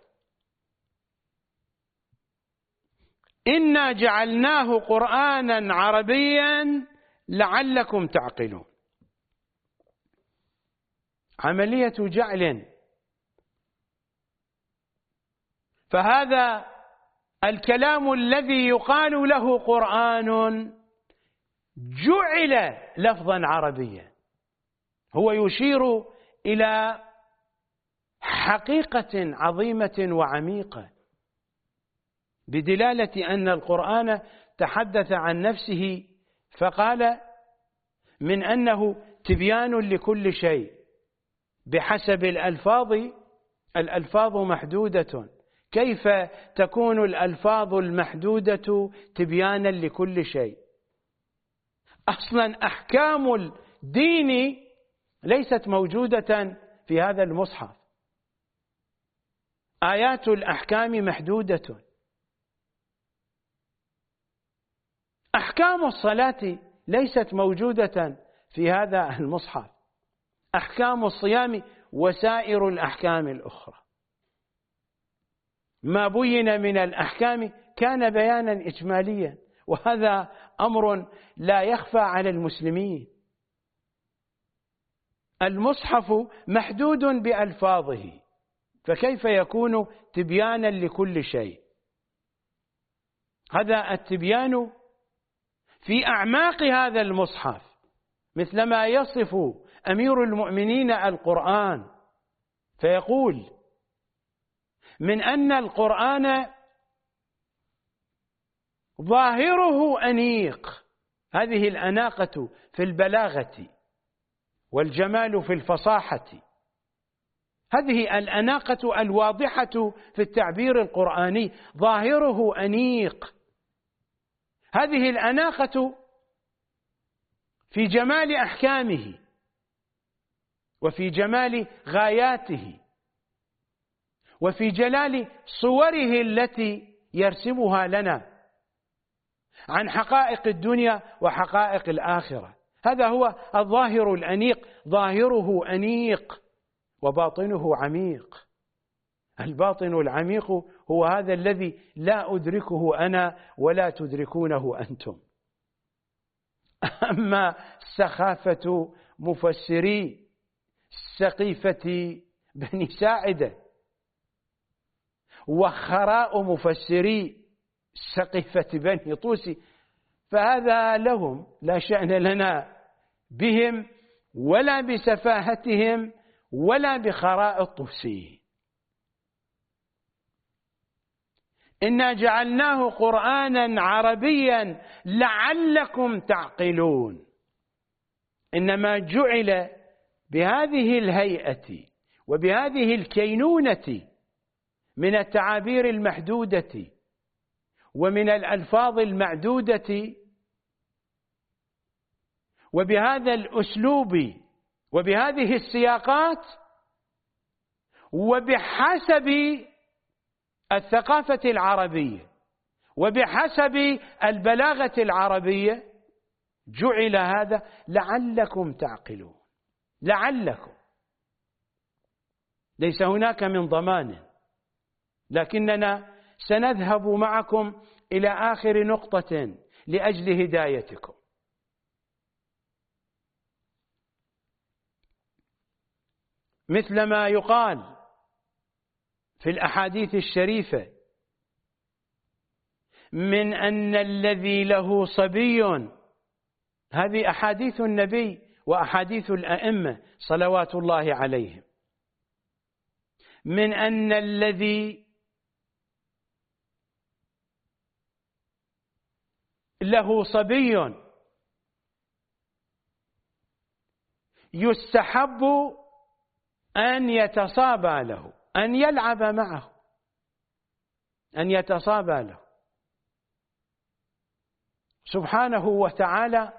S1: إنا جعلناه قرآنا عربيا لعلكم تعقلون. عملية جعل، فهذا الكلام الذي يقال له قرآن جعل لفظا عربيا، هو يشير إلى حقيقة عظيمة وعميقة، بدلالة أن القرآن تحدث عن نفسه فقال من أنه تبيان لكل شيء بحسب الألفاظ محدودة، كيف تكون الألفاظ المحدودة تبيانا لكل شيء؟ أصلا أحكام الدين ليست موجودة في هذا المصحف، آيات الأحكام محدودة، أحكام الصلاة ليست موجودة في هذا المصحف، أحكام الصيام وسائر الأحكام الأخرى. ما بين من الأحكام كان بيانا إجماليا، وهذا أمر لا يخفى على المسلمين. المصحف محدود بألفاظه، فكيف يكون تبيانا لكل شيء؟ هذا التبيان في أعماق هذا المصحف، مثلما يصف أمير المؤمنين القرآن فيقول من أن القرآن ظاهره أنيق، هذه الأناقة في البلاغة والجمال في الفصاحة، هذه الأناقة الواضحة في التعبير القرآني، ظاهره أنيق. هذه الأناقة في جمال أحكامه وفي جمال غاياته وفي جلال صوره التي يرسمها لنا عن حقائق الدنيا وحقائق الآخرة. هذا هو الظاهر الأنيق، ظاهره أنيق وباطنه عميق. الباطن العميق هو هذا الذي لا أدركه أنا ولا تدركونه أنتم. أما سخافة مفسري سقيفة بني ساعدة وخراء مفسري سقيفة بني طوسي فهذا لهم، لا شأن لنا بهم ولا بسفاهتهم ولا بخراء الطوسي. إنا جعلناه قرآنا عربيا لعلكم تعقلون. إنما جعل بهذه الهيئة وبهذه الكينونة من التعابير المحدودة ومن الألفاظ المعدودة وبهذا الأسلوب وبهذه السياقات وبحسب الثقافة العربية وبحسب البلاغة العربية جعل هذا لعلكم تعقلون. لعلكم، ليس هناك من ضمان، لكننا سنذهب معكم إلى آخر نقطة لأجل هدايتكم. مثل ما يقال في الأحاديث الشريفة من أن الذي له صبي، هذه أحاديث النبي وأحاديث الأئمة صلوات الله عليهم، من أن الذي له صبي يستحب أن يتصابى له، أن يلعب معه، أن يتصابى له. سبحانه وتعالى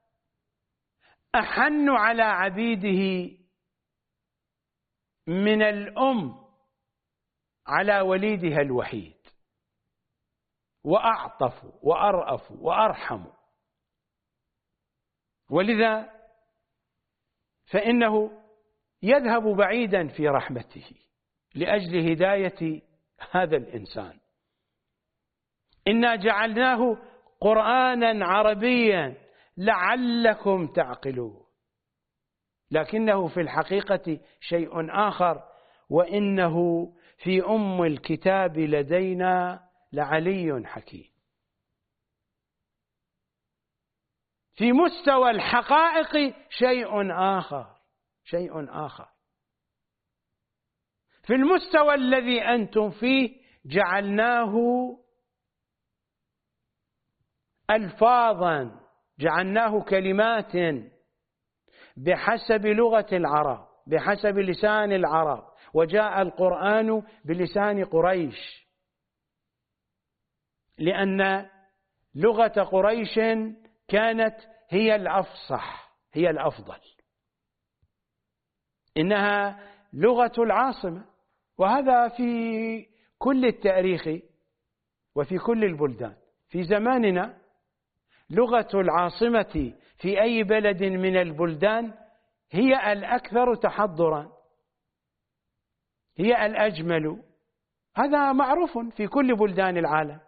S1: أحن على عبيده من الأم على وليدها الوحيد، وأعطف وأرأف وأرحم، ولذا فإنه يذهب بعيدا في رحمته لأجل هداية هذا الإنسان. إنا جعلناه قرآنا عربيا لعلكم تعقلون، لكنه في الحقيقة شيء آخر، وإنه في أم الكتاب لدينا لعلي حكيم. في مستوى الحقائق شيء آخر، شيء آخر. في المستوى الذي أنتم فيه جعلناه ألفاظا، جعلناه كلمات بحسب لغة العرب، بحسب لسان العرب، وجاء القرآن بلسان قريش، لأن لغة قريش كانت هي الأفصح، هي الأفضل، إنها لغة العاصمة. وهذا في كل التاريخ وفي كل البلدان. في زماننا لغة العاصمة في أي بلد من البلدان هي الأكثر تحضرا، هي الأجمل، هذا معروف في كل بلدان العالم.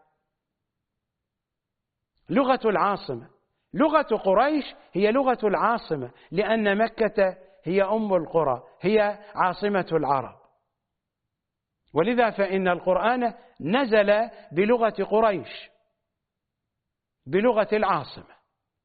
S1: لغة العاصمة، لغة قريش هي لغة العاصمة، لأن مكة هي أم القرى، هي عاصمة العرب، ولذا فإن القرآن نزل بلغة قريش، بلغة العاصمة.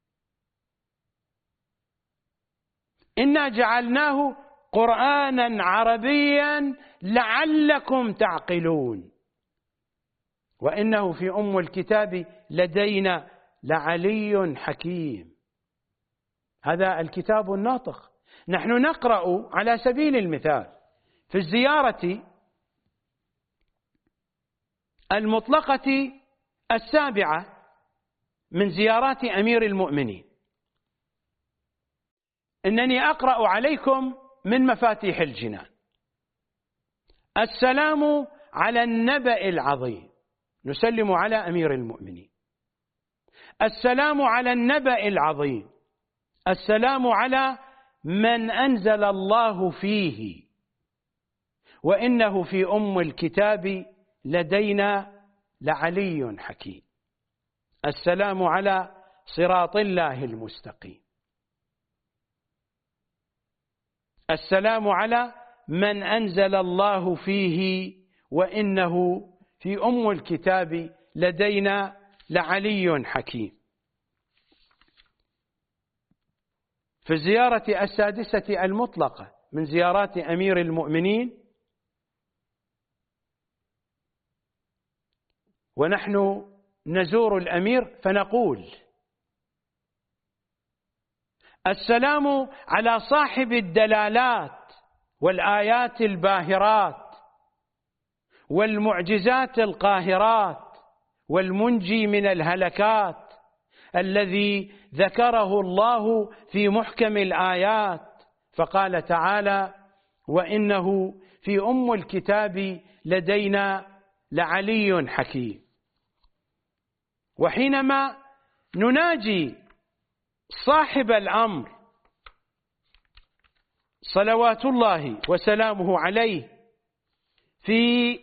S1: إنا جعلناه قرآنا عربيا لعلكم تعقلون وإنه في أم الكتاب لدينا لعلي حكيم. هذا الكتاب الناطق. نحن نقرأ على سبيل المثال في الزيارة المطلقة السابعة من زيارات أمير المؤمنين، إنني أقرأ عليكم من مفاتيح الجنان: السلام على النبأ العظيم، نسلم على أمير المؤمنين. السلام على النبأ العظيم، السلام على من أنزل الله فيه، وإنه في أم الكتاب لدينا لعلي حكيم. السلام على صراط الله المستقيم. السلام على من أنزل الله فيه، وإنه في أم الكتاب لدينا لعلي حكيم. في الزيارة السادسة المطلقة من زيارات أمير المؤمنين، ونحن نزور الأمير فنقول: السلام على صاحب الدلالات والآيات الباهرات والمعجزات القاهرات والمنجي من الهلكات، الذي ذكره الله في محكم الآيات، فقال تعالى: وإنه في أم الكتاب لدينا لعلي حكيم. وحينما نناجي صاحب الأمر صلوات الله وسلامه عليه في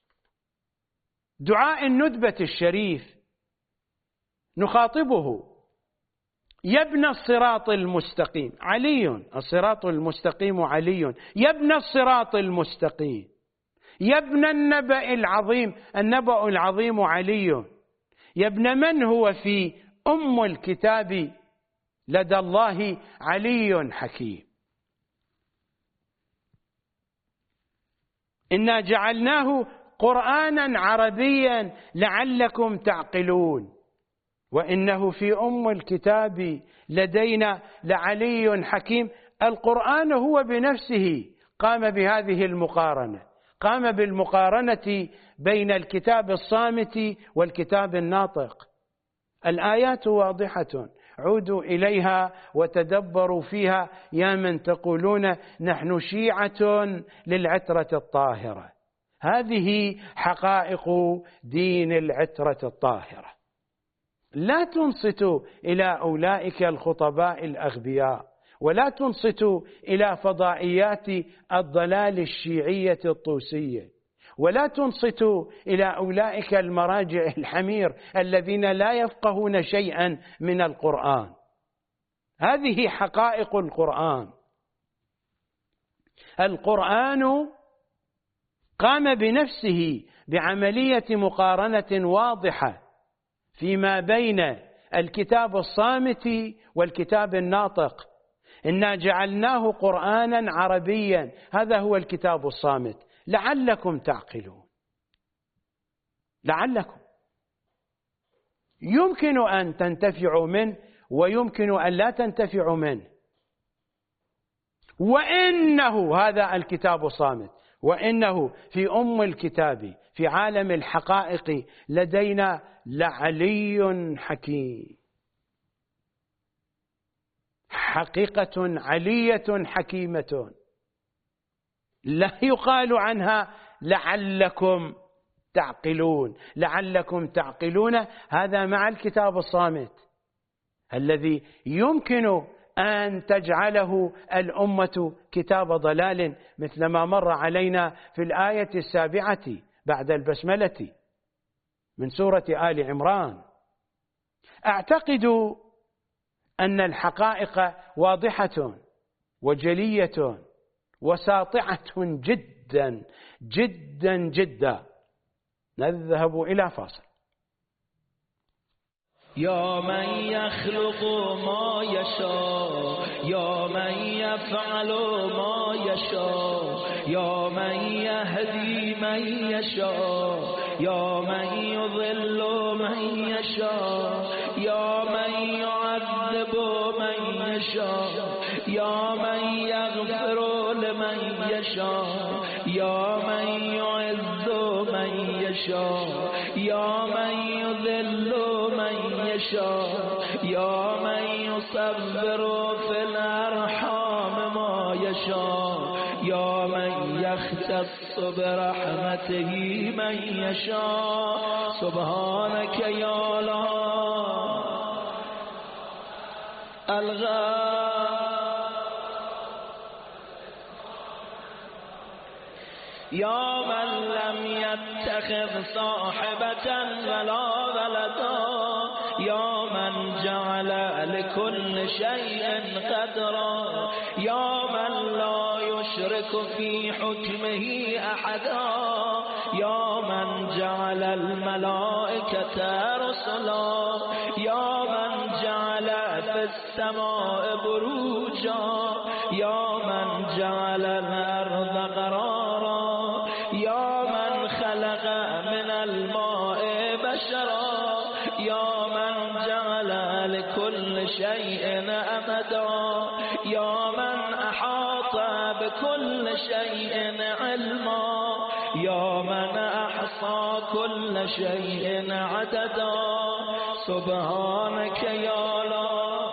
S1: دعاء الندبة الشريف، نخاطبه: يا ابن الصراط المستقيم، علي، الصراط المستقيم علي، يا ابن الصراط المستقيم، يا ابن النبأ العظيم، النبأ العظيم علي، يا ابن من هو في أم الكتاب لدى الله علي حكيم. إنا جعلناه قرآنا عربيا لعلكم تعقلون وإنه في أم الكتاب لدينا لعلي حكيم. القرآن هو بنفسه قام بهذه المقارنة، قام بالمقارنة بين الكتاب الصامت والكتاب الناطق. الآيات واضحة، عودوا إليها وتدبروا فيها يا من تقولون نحن شيعة للعترة الطاهرة. هذه حقائق دين العترة الطاهرة. لا تنصتوا إلى أولئك الخطباء الأغبياء، ولا تنصتوا إلى فضائيات الضلال الشيعية الطوسية، ولا تنصتوا إلى أولئك المراجع الحمير الذين لا يفقهون شيئا من القرآن. هذه حقائق القرآن. القرآن قام بنفسه بعملية مقارنة واضحة فيما بين الكتاب الصامت والكتاب الناطق. إنا جعلناه قرآنا عربيا، هذا هو الكتاب الصامت، لعلكم تعقلون. لعلكم، يمكن أن تنتفعوا منه ويمكن أن لا تنتفعوا منه. وإنه، هذا الكتاب الصامت، وإنه في أم الكتاب في عالم الحقائق لدينا لعلي حكيم. حقيقة علية حكيمة، لا يقال عنها لعلكم تعقلون. لعلكم تعقلون هذا مع الكتاب الصامت، الذي يمكن أن تجعله الأمة كتاب ضلال، مثل ما مر علينا في الآية 7 بعد البسملة من سورة آل عمران. أعتقد أن الحقائق واضحة وجلية وساطعة جدا جدا جدا. نذهب إلى فاصل.
S3: يا من يخلق ما يشاء، يا من يفعل ما يشاء، يا من يهدي من يشاء، يا من يضل من يشاء، يا من يعذب من يشاء، يا من يغفر لمن يشاء، يا من يعز من يشاء، يا من يذل من يشاء، يا من يصبر في الأرحام ما يشاء، يا من يختص برحمته من يشاء. سبحانك يا لا الغى يا من لم يتخذ صاحبة ولا ولدا، يا من جعل لكل شيء قدرا، يا من لا يشرك في حكمه أحدا، يا من جعل الملائكة رسلا، يا من جعل في السماء بروجا، يا من جعل الأرض قرارا، يا من خلق من الماء بشرا، يا من جعل لكل شيء أمدا، يا من أحاط بكل شيء علما، يا من أحصى كل شيء عددا. سبحانك يا لا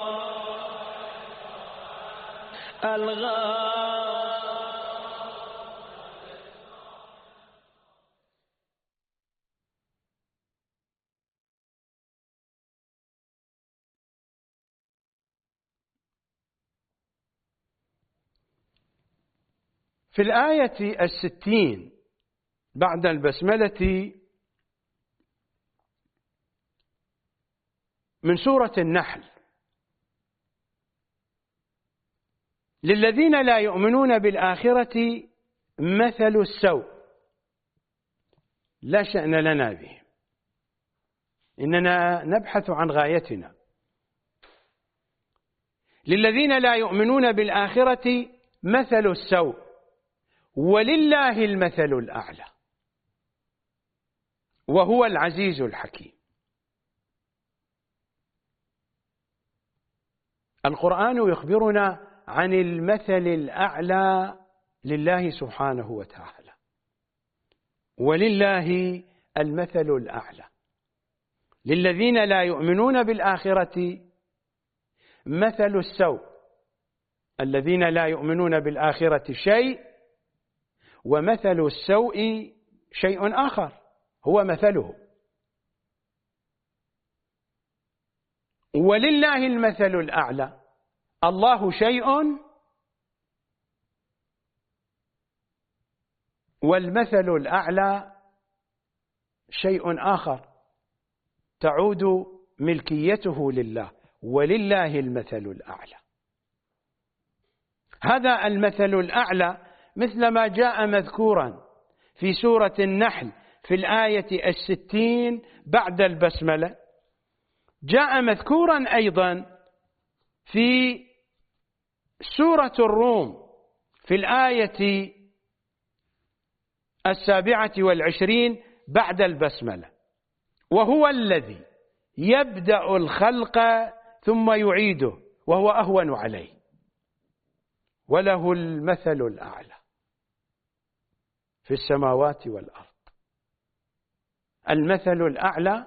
S3: الغى
S1: في الآية 60 بعد البسملة من سورة النحل: للذين لا يؤمنون بالآخرة مثل السوء لا شأن لنا بهم، إننا نبحث عن غايتنا. للذين لا يؤمنون بالآخرة مثل السوء ولله المثل الأعلى وهو العزيز الحكيم. القرآن يخبرنا عن المثل الأعلى لله سبحانه وتعالى، ولله المثل الأعلى. للذين لا يؤمنون بالآخرة مثل السوء، الذين لا يؤمنون بالآخرة شيء، ومثل السوء شيء آخر هو مثله. ولله المثل الأعلى، الله شيء والمثل الأعلى شيء آخر تعود ملكيته لله، ولله المثل الأعلى. هذا المثل الأعلى مثل ما جاء مذكورا في سورة النحل في الآية 60 بعد البسملة، جاء مذكورا أيضا في سورة الروم في الآية 27 بعد البسملة: وهو الذي يبدأ الخلق ثم يعيده وهو أهون عليه وله المثل الأعلى في السماوات والأرض. المثل الأعلى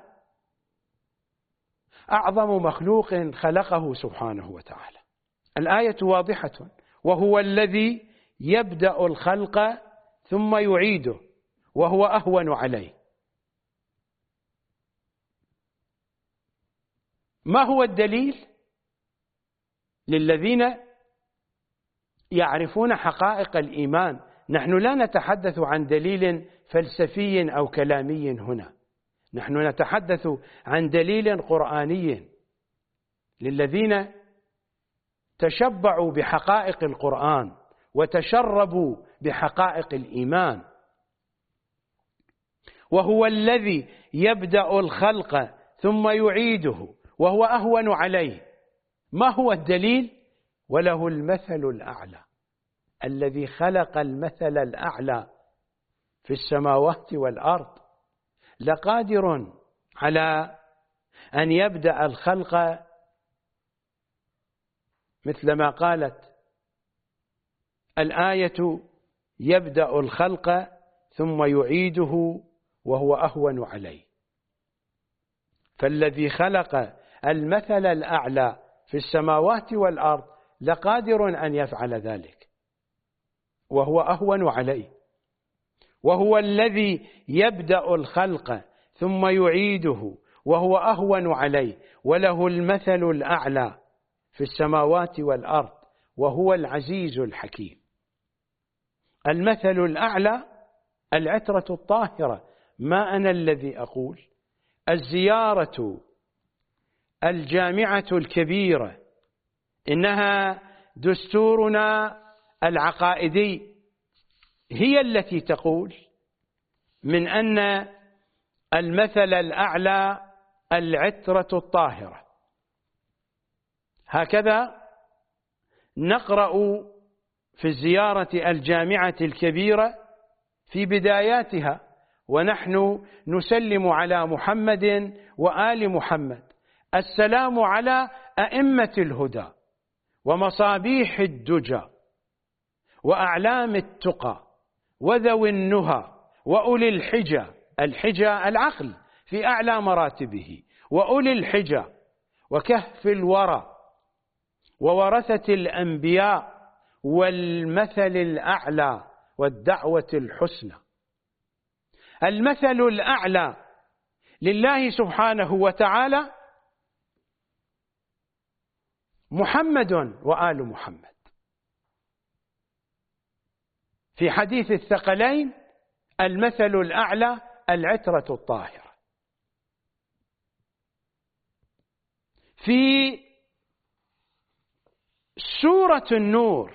S1: أعظم مخلوق خلقه سبحانه وتعالى. الآية واضحة: وهو الذي يبدأ الخلق ثم يعيده وهو أهون عليه. ما هو الدليل للذين يعرفون حقائق الإيمان. نحن لا نتحدث عن دليل فلسفي أو كلامي هنا، نحن نتحدث عن دليل قرآني للذين تشبعوا بحقائق القرآن وتشربوا بحقائق الإيمان. وهو الذي يبدأ الخلق ثم يعيده وهو أهون عليه. ما هو الدليل؟ وله المثل الأعلى. الذي خلق المثل الأعلى في السماوات والأرض لقادر على أن يبدأ الخلق مثل ما قالت الآية: يبدأ الخلق ثم يعيده وهو أهون عليه. فالذي خلق المثل الأعلى في السماوات والأرض لقادر أن يفعل ذلك وهو أهون عليه. وهو الذي يبدأ الخلق ثم يعيده وهو أهون عليه وله المثل الأعلى في السماوات والأرض وهو العزيز الحكيم. المثل الأعلى العترة الطاهرة. ما أنا الذي أقول، الزيارة الجامعة الكبيرة إنها دستورنا العقائدي هي التي تقول من أن المثل الأعلى العترة الطاهرة. هكذا نقرأ في الزيارة الجامعة الكبيرة في بداياتها: ونحن نسلم على محمد وآل محمد، السلام على أئمة الهدى ومصابيح الدجى وأعلام التقى وذوي النهى وأولي الحجى. الحجى العقل في أعلى مراتبه، وأولي الحجى وكهف الورى وورثة الأنبياء والمثل الأعلى والدعوة الحسنى. المثل الأعلى لله سبحانه وتعالى محمد وآل محمد. في حديث الثقلين المثل الأعلى العترة الطاهرة. في سورة النور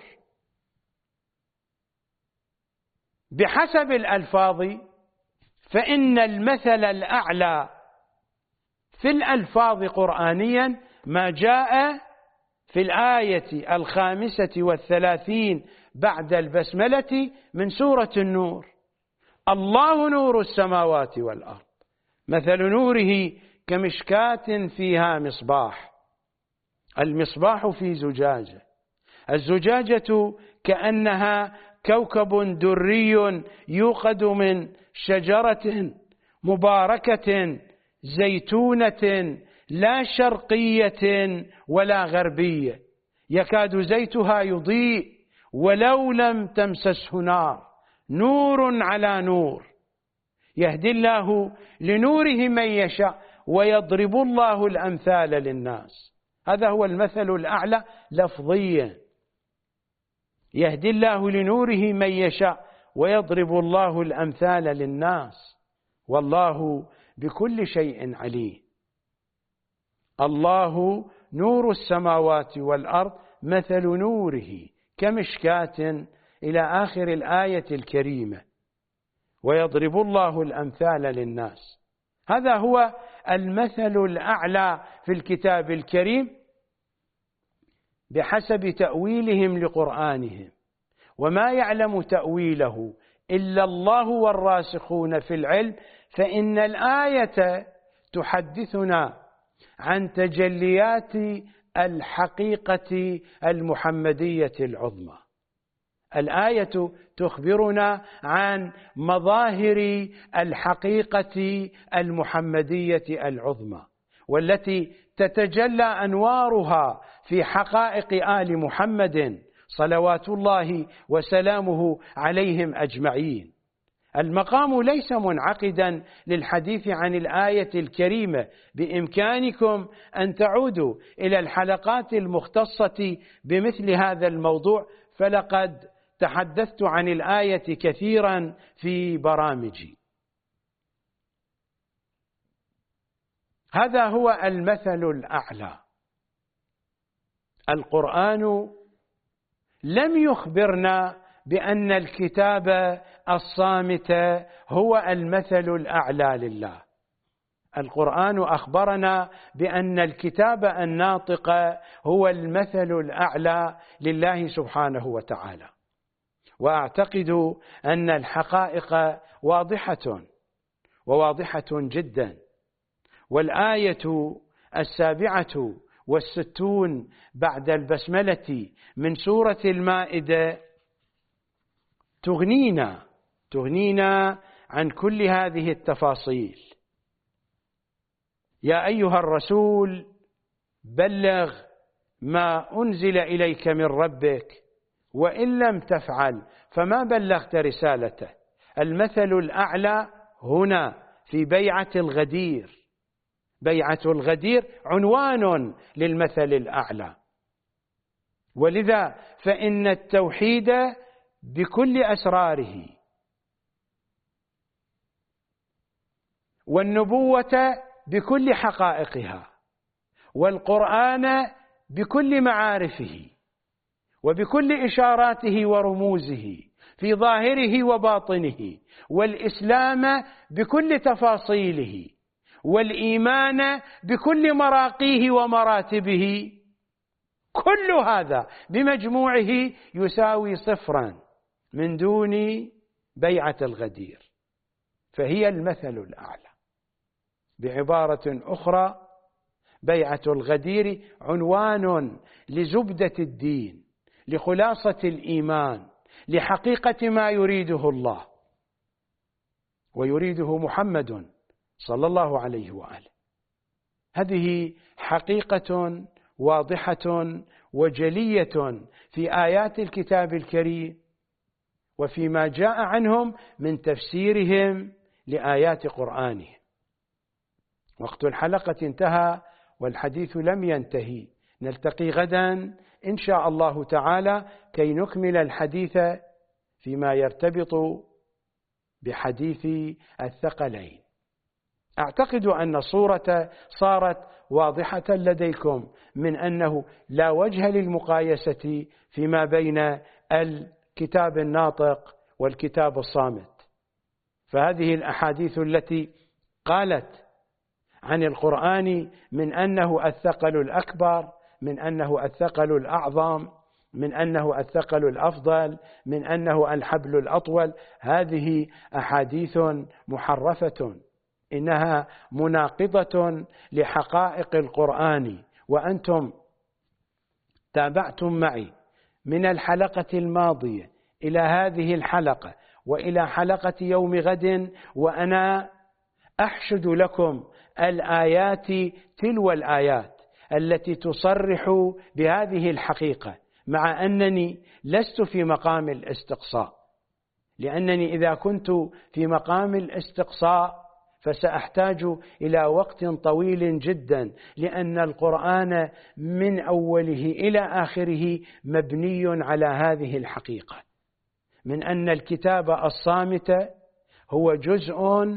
S1: بحسب الألفاظ فإن المثل الأعلى في الألفاظ قرآنيا ما جاء في الآية 35 بعد البسملة من سورة النور: الله نور السماوات والأرض مثل نوره كمشكاة فيها مصباح. المصباح في زجاجة، الزجاجة كأنها كوكب دري يوقد من شجرة مباركة زيتونة لا شرقية ولا غربية، يكاد زيتها يضيء ولو لم تمسسه نار، نور على نور، يهدي الله لنوره من يشاء ويضرب الله الأمثال للناس. هذا هو المثل الأعلى لفظيا، يهدي الله لنوره من يشاء ويضرب الله الأمثال للناس والله بكل شيء عليم. الله نور السماوات والأرض مثل نوره كمشكاة إلى آخر الآية الكريمة، ويضرب الله الأمثال للناس. هذا هو المثل الأعلى في الكتاب الكريم بحسب تأويلهم لقرآنهم، وما يعلم تأويله إلا الله والراسخون في العلم. فإن الآية تحدثنا عن تجليات الحقيقة المحمدية العظمى. الآية تخبرنا عن مظاهر الحقيقة المحمدية العظمى، والتي تتجلى أنوارها في حقائق آل محمد صلوات الله وسلامه عليهم أجمعين. المقام ليس منعقدا للحديث عن الآية الكريمة. بإمكانكم أن تعودوا إلى الحلقات المختصة بمثل هذا الموضوع، فلقد تحدثت عن الآية كثيرا في برامجي. هذا هو المثل الأعلى. القرآن لم يخبرنا بأن الكتاب الصامت هو المثل الأعلى لله. القرآن أخبرنا بأن الكتاب الناطق هو المثل الأعلى لله سبحانه وتعالى. وأعتقد أن الحقائق واضحة وواضحة جدا. والآية 67 بعد البسملة من سورة المائدة تغنينا عن كل هذه التفاصيل. يا أيها الرسول بلغ ما أنزل إليك من ربك وإن لم تفعل فما بلغت رسالته. المثل الأعلى هنا في بيعة الغدير. بيعة الغدير عنوان للمثل الأعلى. ولذا فإن التوحيد بكل أسراره والنبوة بكل حقائقها والقرآن بكل معارفه وبكل إشاراته ورموزه في ظاهره وباطنه، والإسلام بكل تفاصيله، والإيمان بكل مراقيه ومراتبه، كل هذا بمجموعه يساوي 0 من دون بيعة الغدير، فهي المثل الأعلى. بعبارة أخرى، بيعة الغدير عنوان لزبدة الدين، لخلاصة الإيمان، لحقيقة ما يريده الله ويريده محمد صلى الله عليه وآله. هذه حقيقة واضحة وجلية في آيات الكتاب الكريم وفيما جاء عنهم من تفسيرهم لآيات قرآنهم. وقت الحلقة انتهى والحديث لم ينتهي. نلتقي غدا إن شاء الله تعالى كي نكمل الحديث فيما يرتبط بحديث الثقلين. أعتقد أن الصورة صارت واضحة لديكم من أنه لا وجه للمقايسة فيما بين الكتاب الناطق والكتاب الصامت. فهذه الأحاديث التي قالت عن القرآن من أنه الثقل الأكبر، من أنه الثقل الأعظم، من أنه الثقل الأفضل، من أنه الحبل الأطول، هذه أحاديث محرفة، إنها مناقضة لحقائق القرآن. وأنتم تابعتم معي من الحلقة الماضية إلى هذه الحلقة وإلى حلقة يوم غد، وأنا أحشد لكم الآيات تلو الآيات التي تصرح بهذه الحقيقة، مع أنني لست في مقام الاستقصاء، لأنني إذا كنت في مقام الاستقصاء فسأحتاج إلى وقت طويل جدا، لأن القرآن من أوله إلى آخره مبني على هذه الحقيقة، من أن الكتاب الصامت هو جزء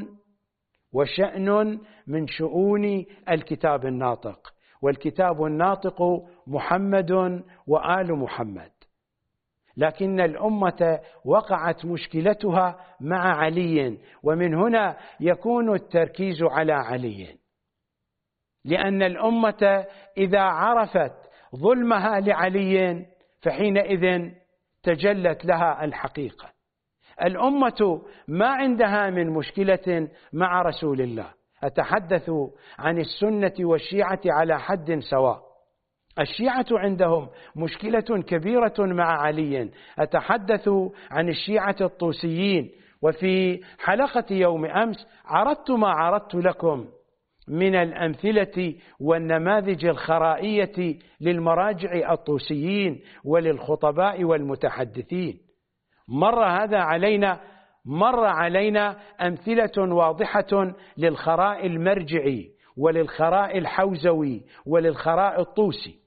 S1: وشأن من شؤون الكتاب الناطق، والكتاب الناطق محمد وآل محمد. لكن الأمة وقعت مشكلتها مع علي، ومن هنا يكون التركيز على علي، لأن الأمة إذا عرفت ظلمها لعلي فحينئذ تجلت لها الحقيقة. الأمة ما عندها من مشكلة مع رسول الله. أتحدث عن السنة والشيعة على حد سواء. الشيعة عندهم مشكلة كبيرة مع علي. أتحدث عن الشيعة الطوسيين، وفي حلقة يوم أمس عرضت ما عرضت لكم من الأمثلة والنماذج الخرائية للمراجع الطوسيين وللخطباء والمتحدثين. مر هذا علينا مر علينا أمثلة واضحة للخراء المرجعي وللخراء الحوزوي وللخراء الطوسي،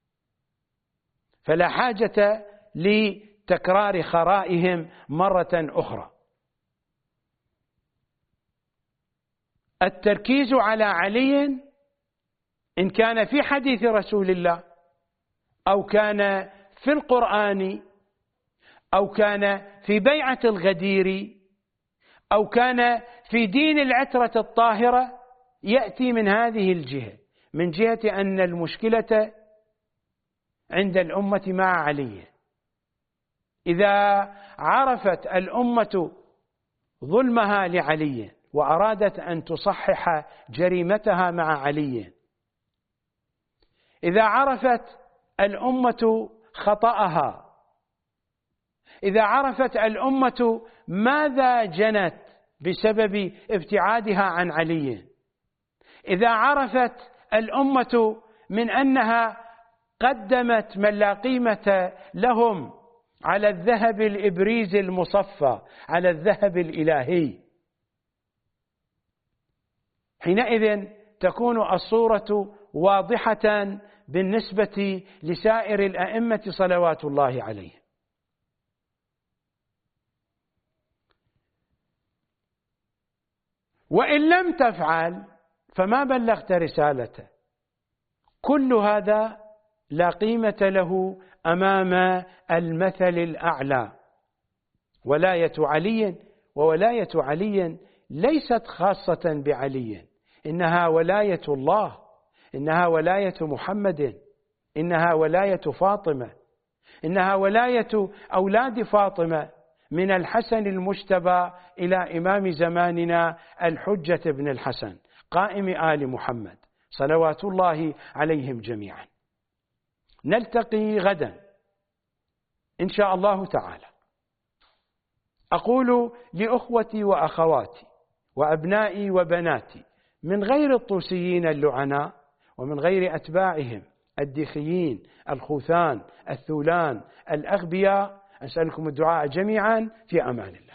S1: فلا حاجة لتكرار خرائهم مرة أخرى. التركيز على علي إن كان في حديث رسول الله أو كان في القرآن أو كان في بيعة الغدير أو كان في دين العترة الطاهرة يأتي من هذه الجهة، من جهة أن المشكلة عند الأمة مع علي. إذا عرفت الأمة ظلمها لعلي وأرادت أن تصحح جريمتها مع علي، إذا عرفت الأمة خطأها، إذا عرفت الأمة ماذا جنت بسبب ابتعادها عن علي، إذا عرفت الأمة من أنها قدمت من لا قيمة لهم على الذهب الإبريز المصفى، على الذهب الإلهي، حينئذ تكون الصورة واضحة بالنسبة لسائر الأئمة صلوات الله عليهم. وإن لم تفعل فما بلغت رسالته. كل هذا لا قيمة له أمام المثل الأعلى. ولاية علي وولاية علي ليست خاصة بعلي، إنها ولاية الله، إنها ولاية محمد، إنها ولاية فاطمة، إنها ولاية أولاد فاطمة من الحسن المجتبى إلى إمام زماننا الحجة بن الحسن قائم آل محمد صلوات الله عليهم جميعا. نلتقي غدا إن شاء الله تعالى. أقول لأخوتي وأخواتي وأبنائي وبناتي من غير الطوسيين اللعناء ومن غير أتباعهم الدخيين الخوثان الثولان الأغبياء، أسألكم الدعاء جميعا في أمان الله.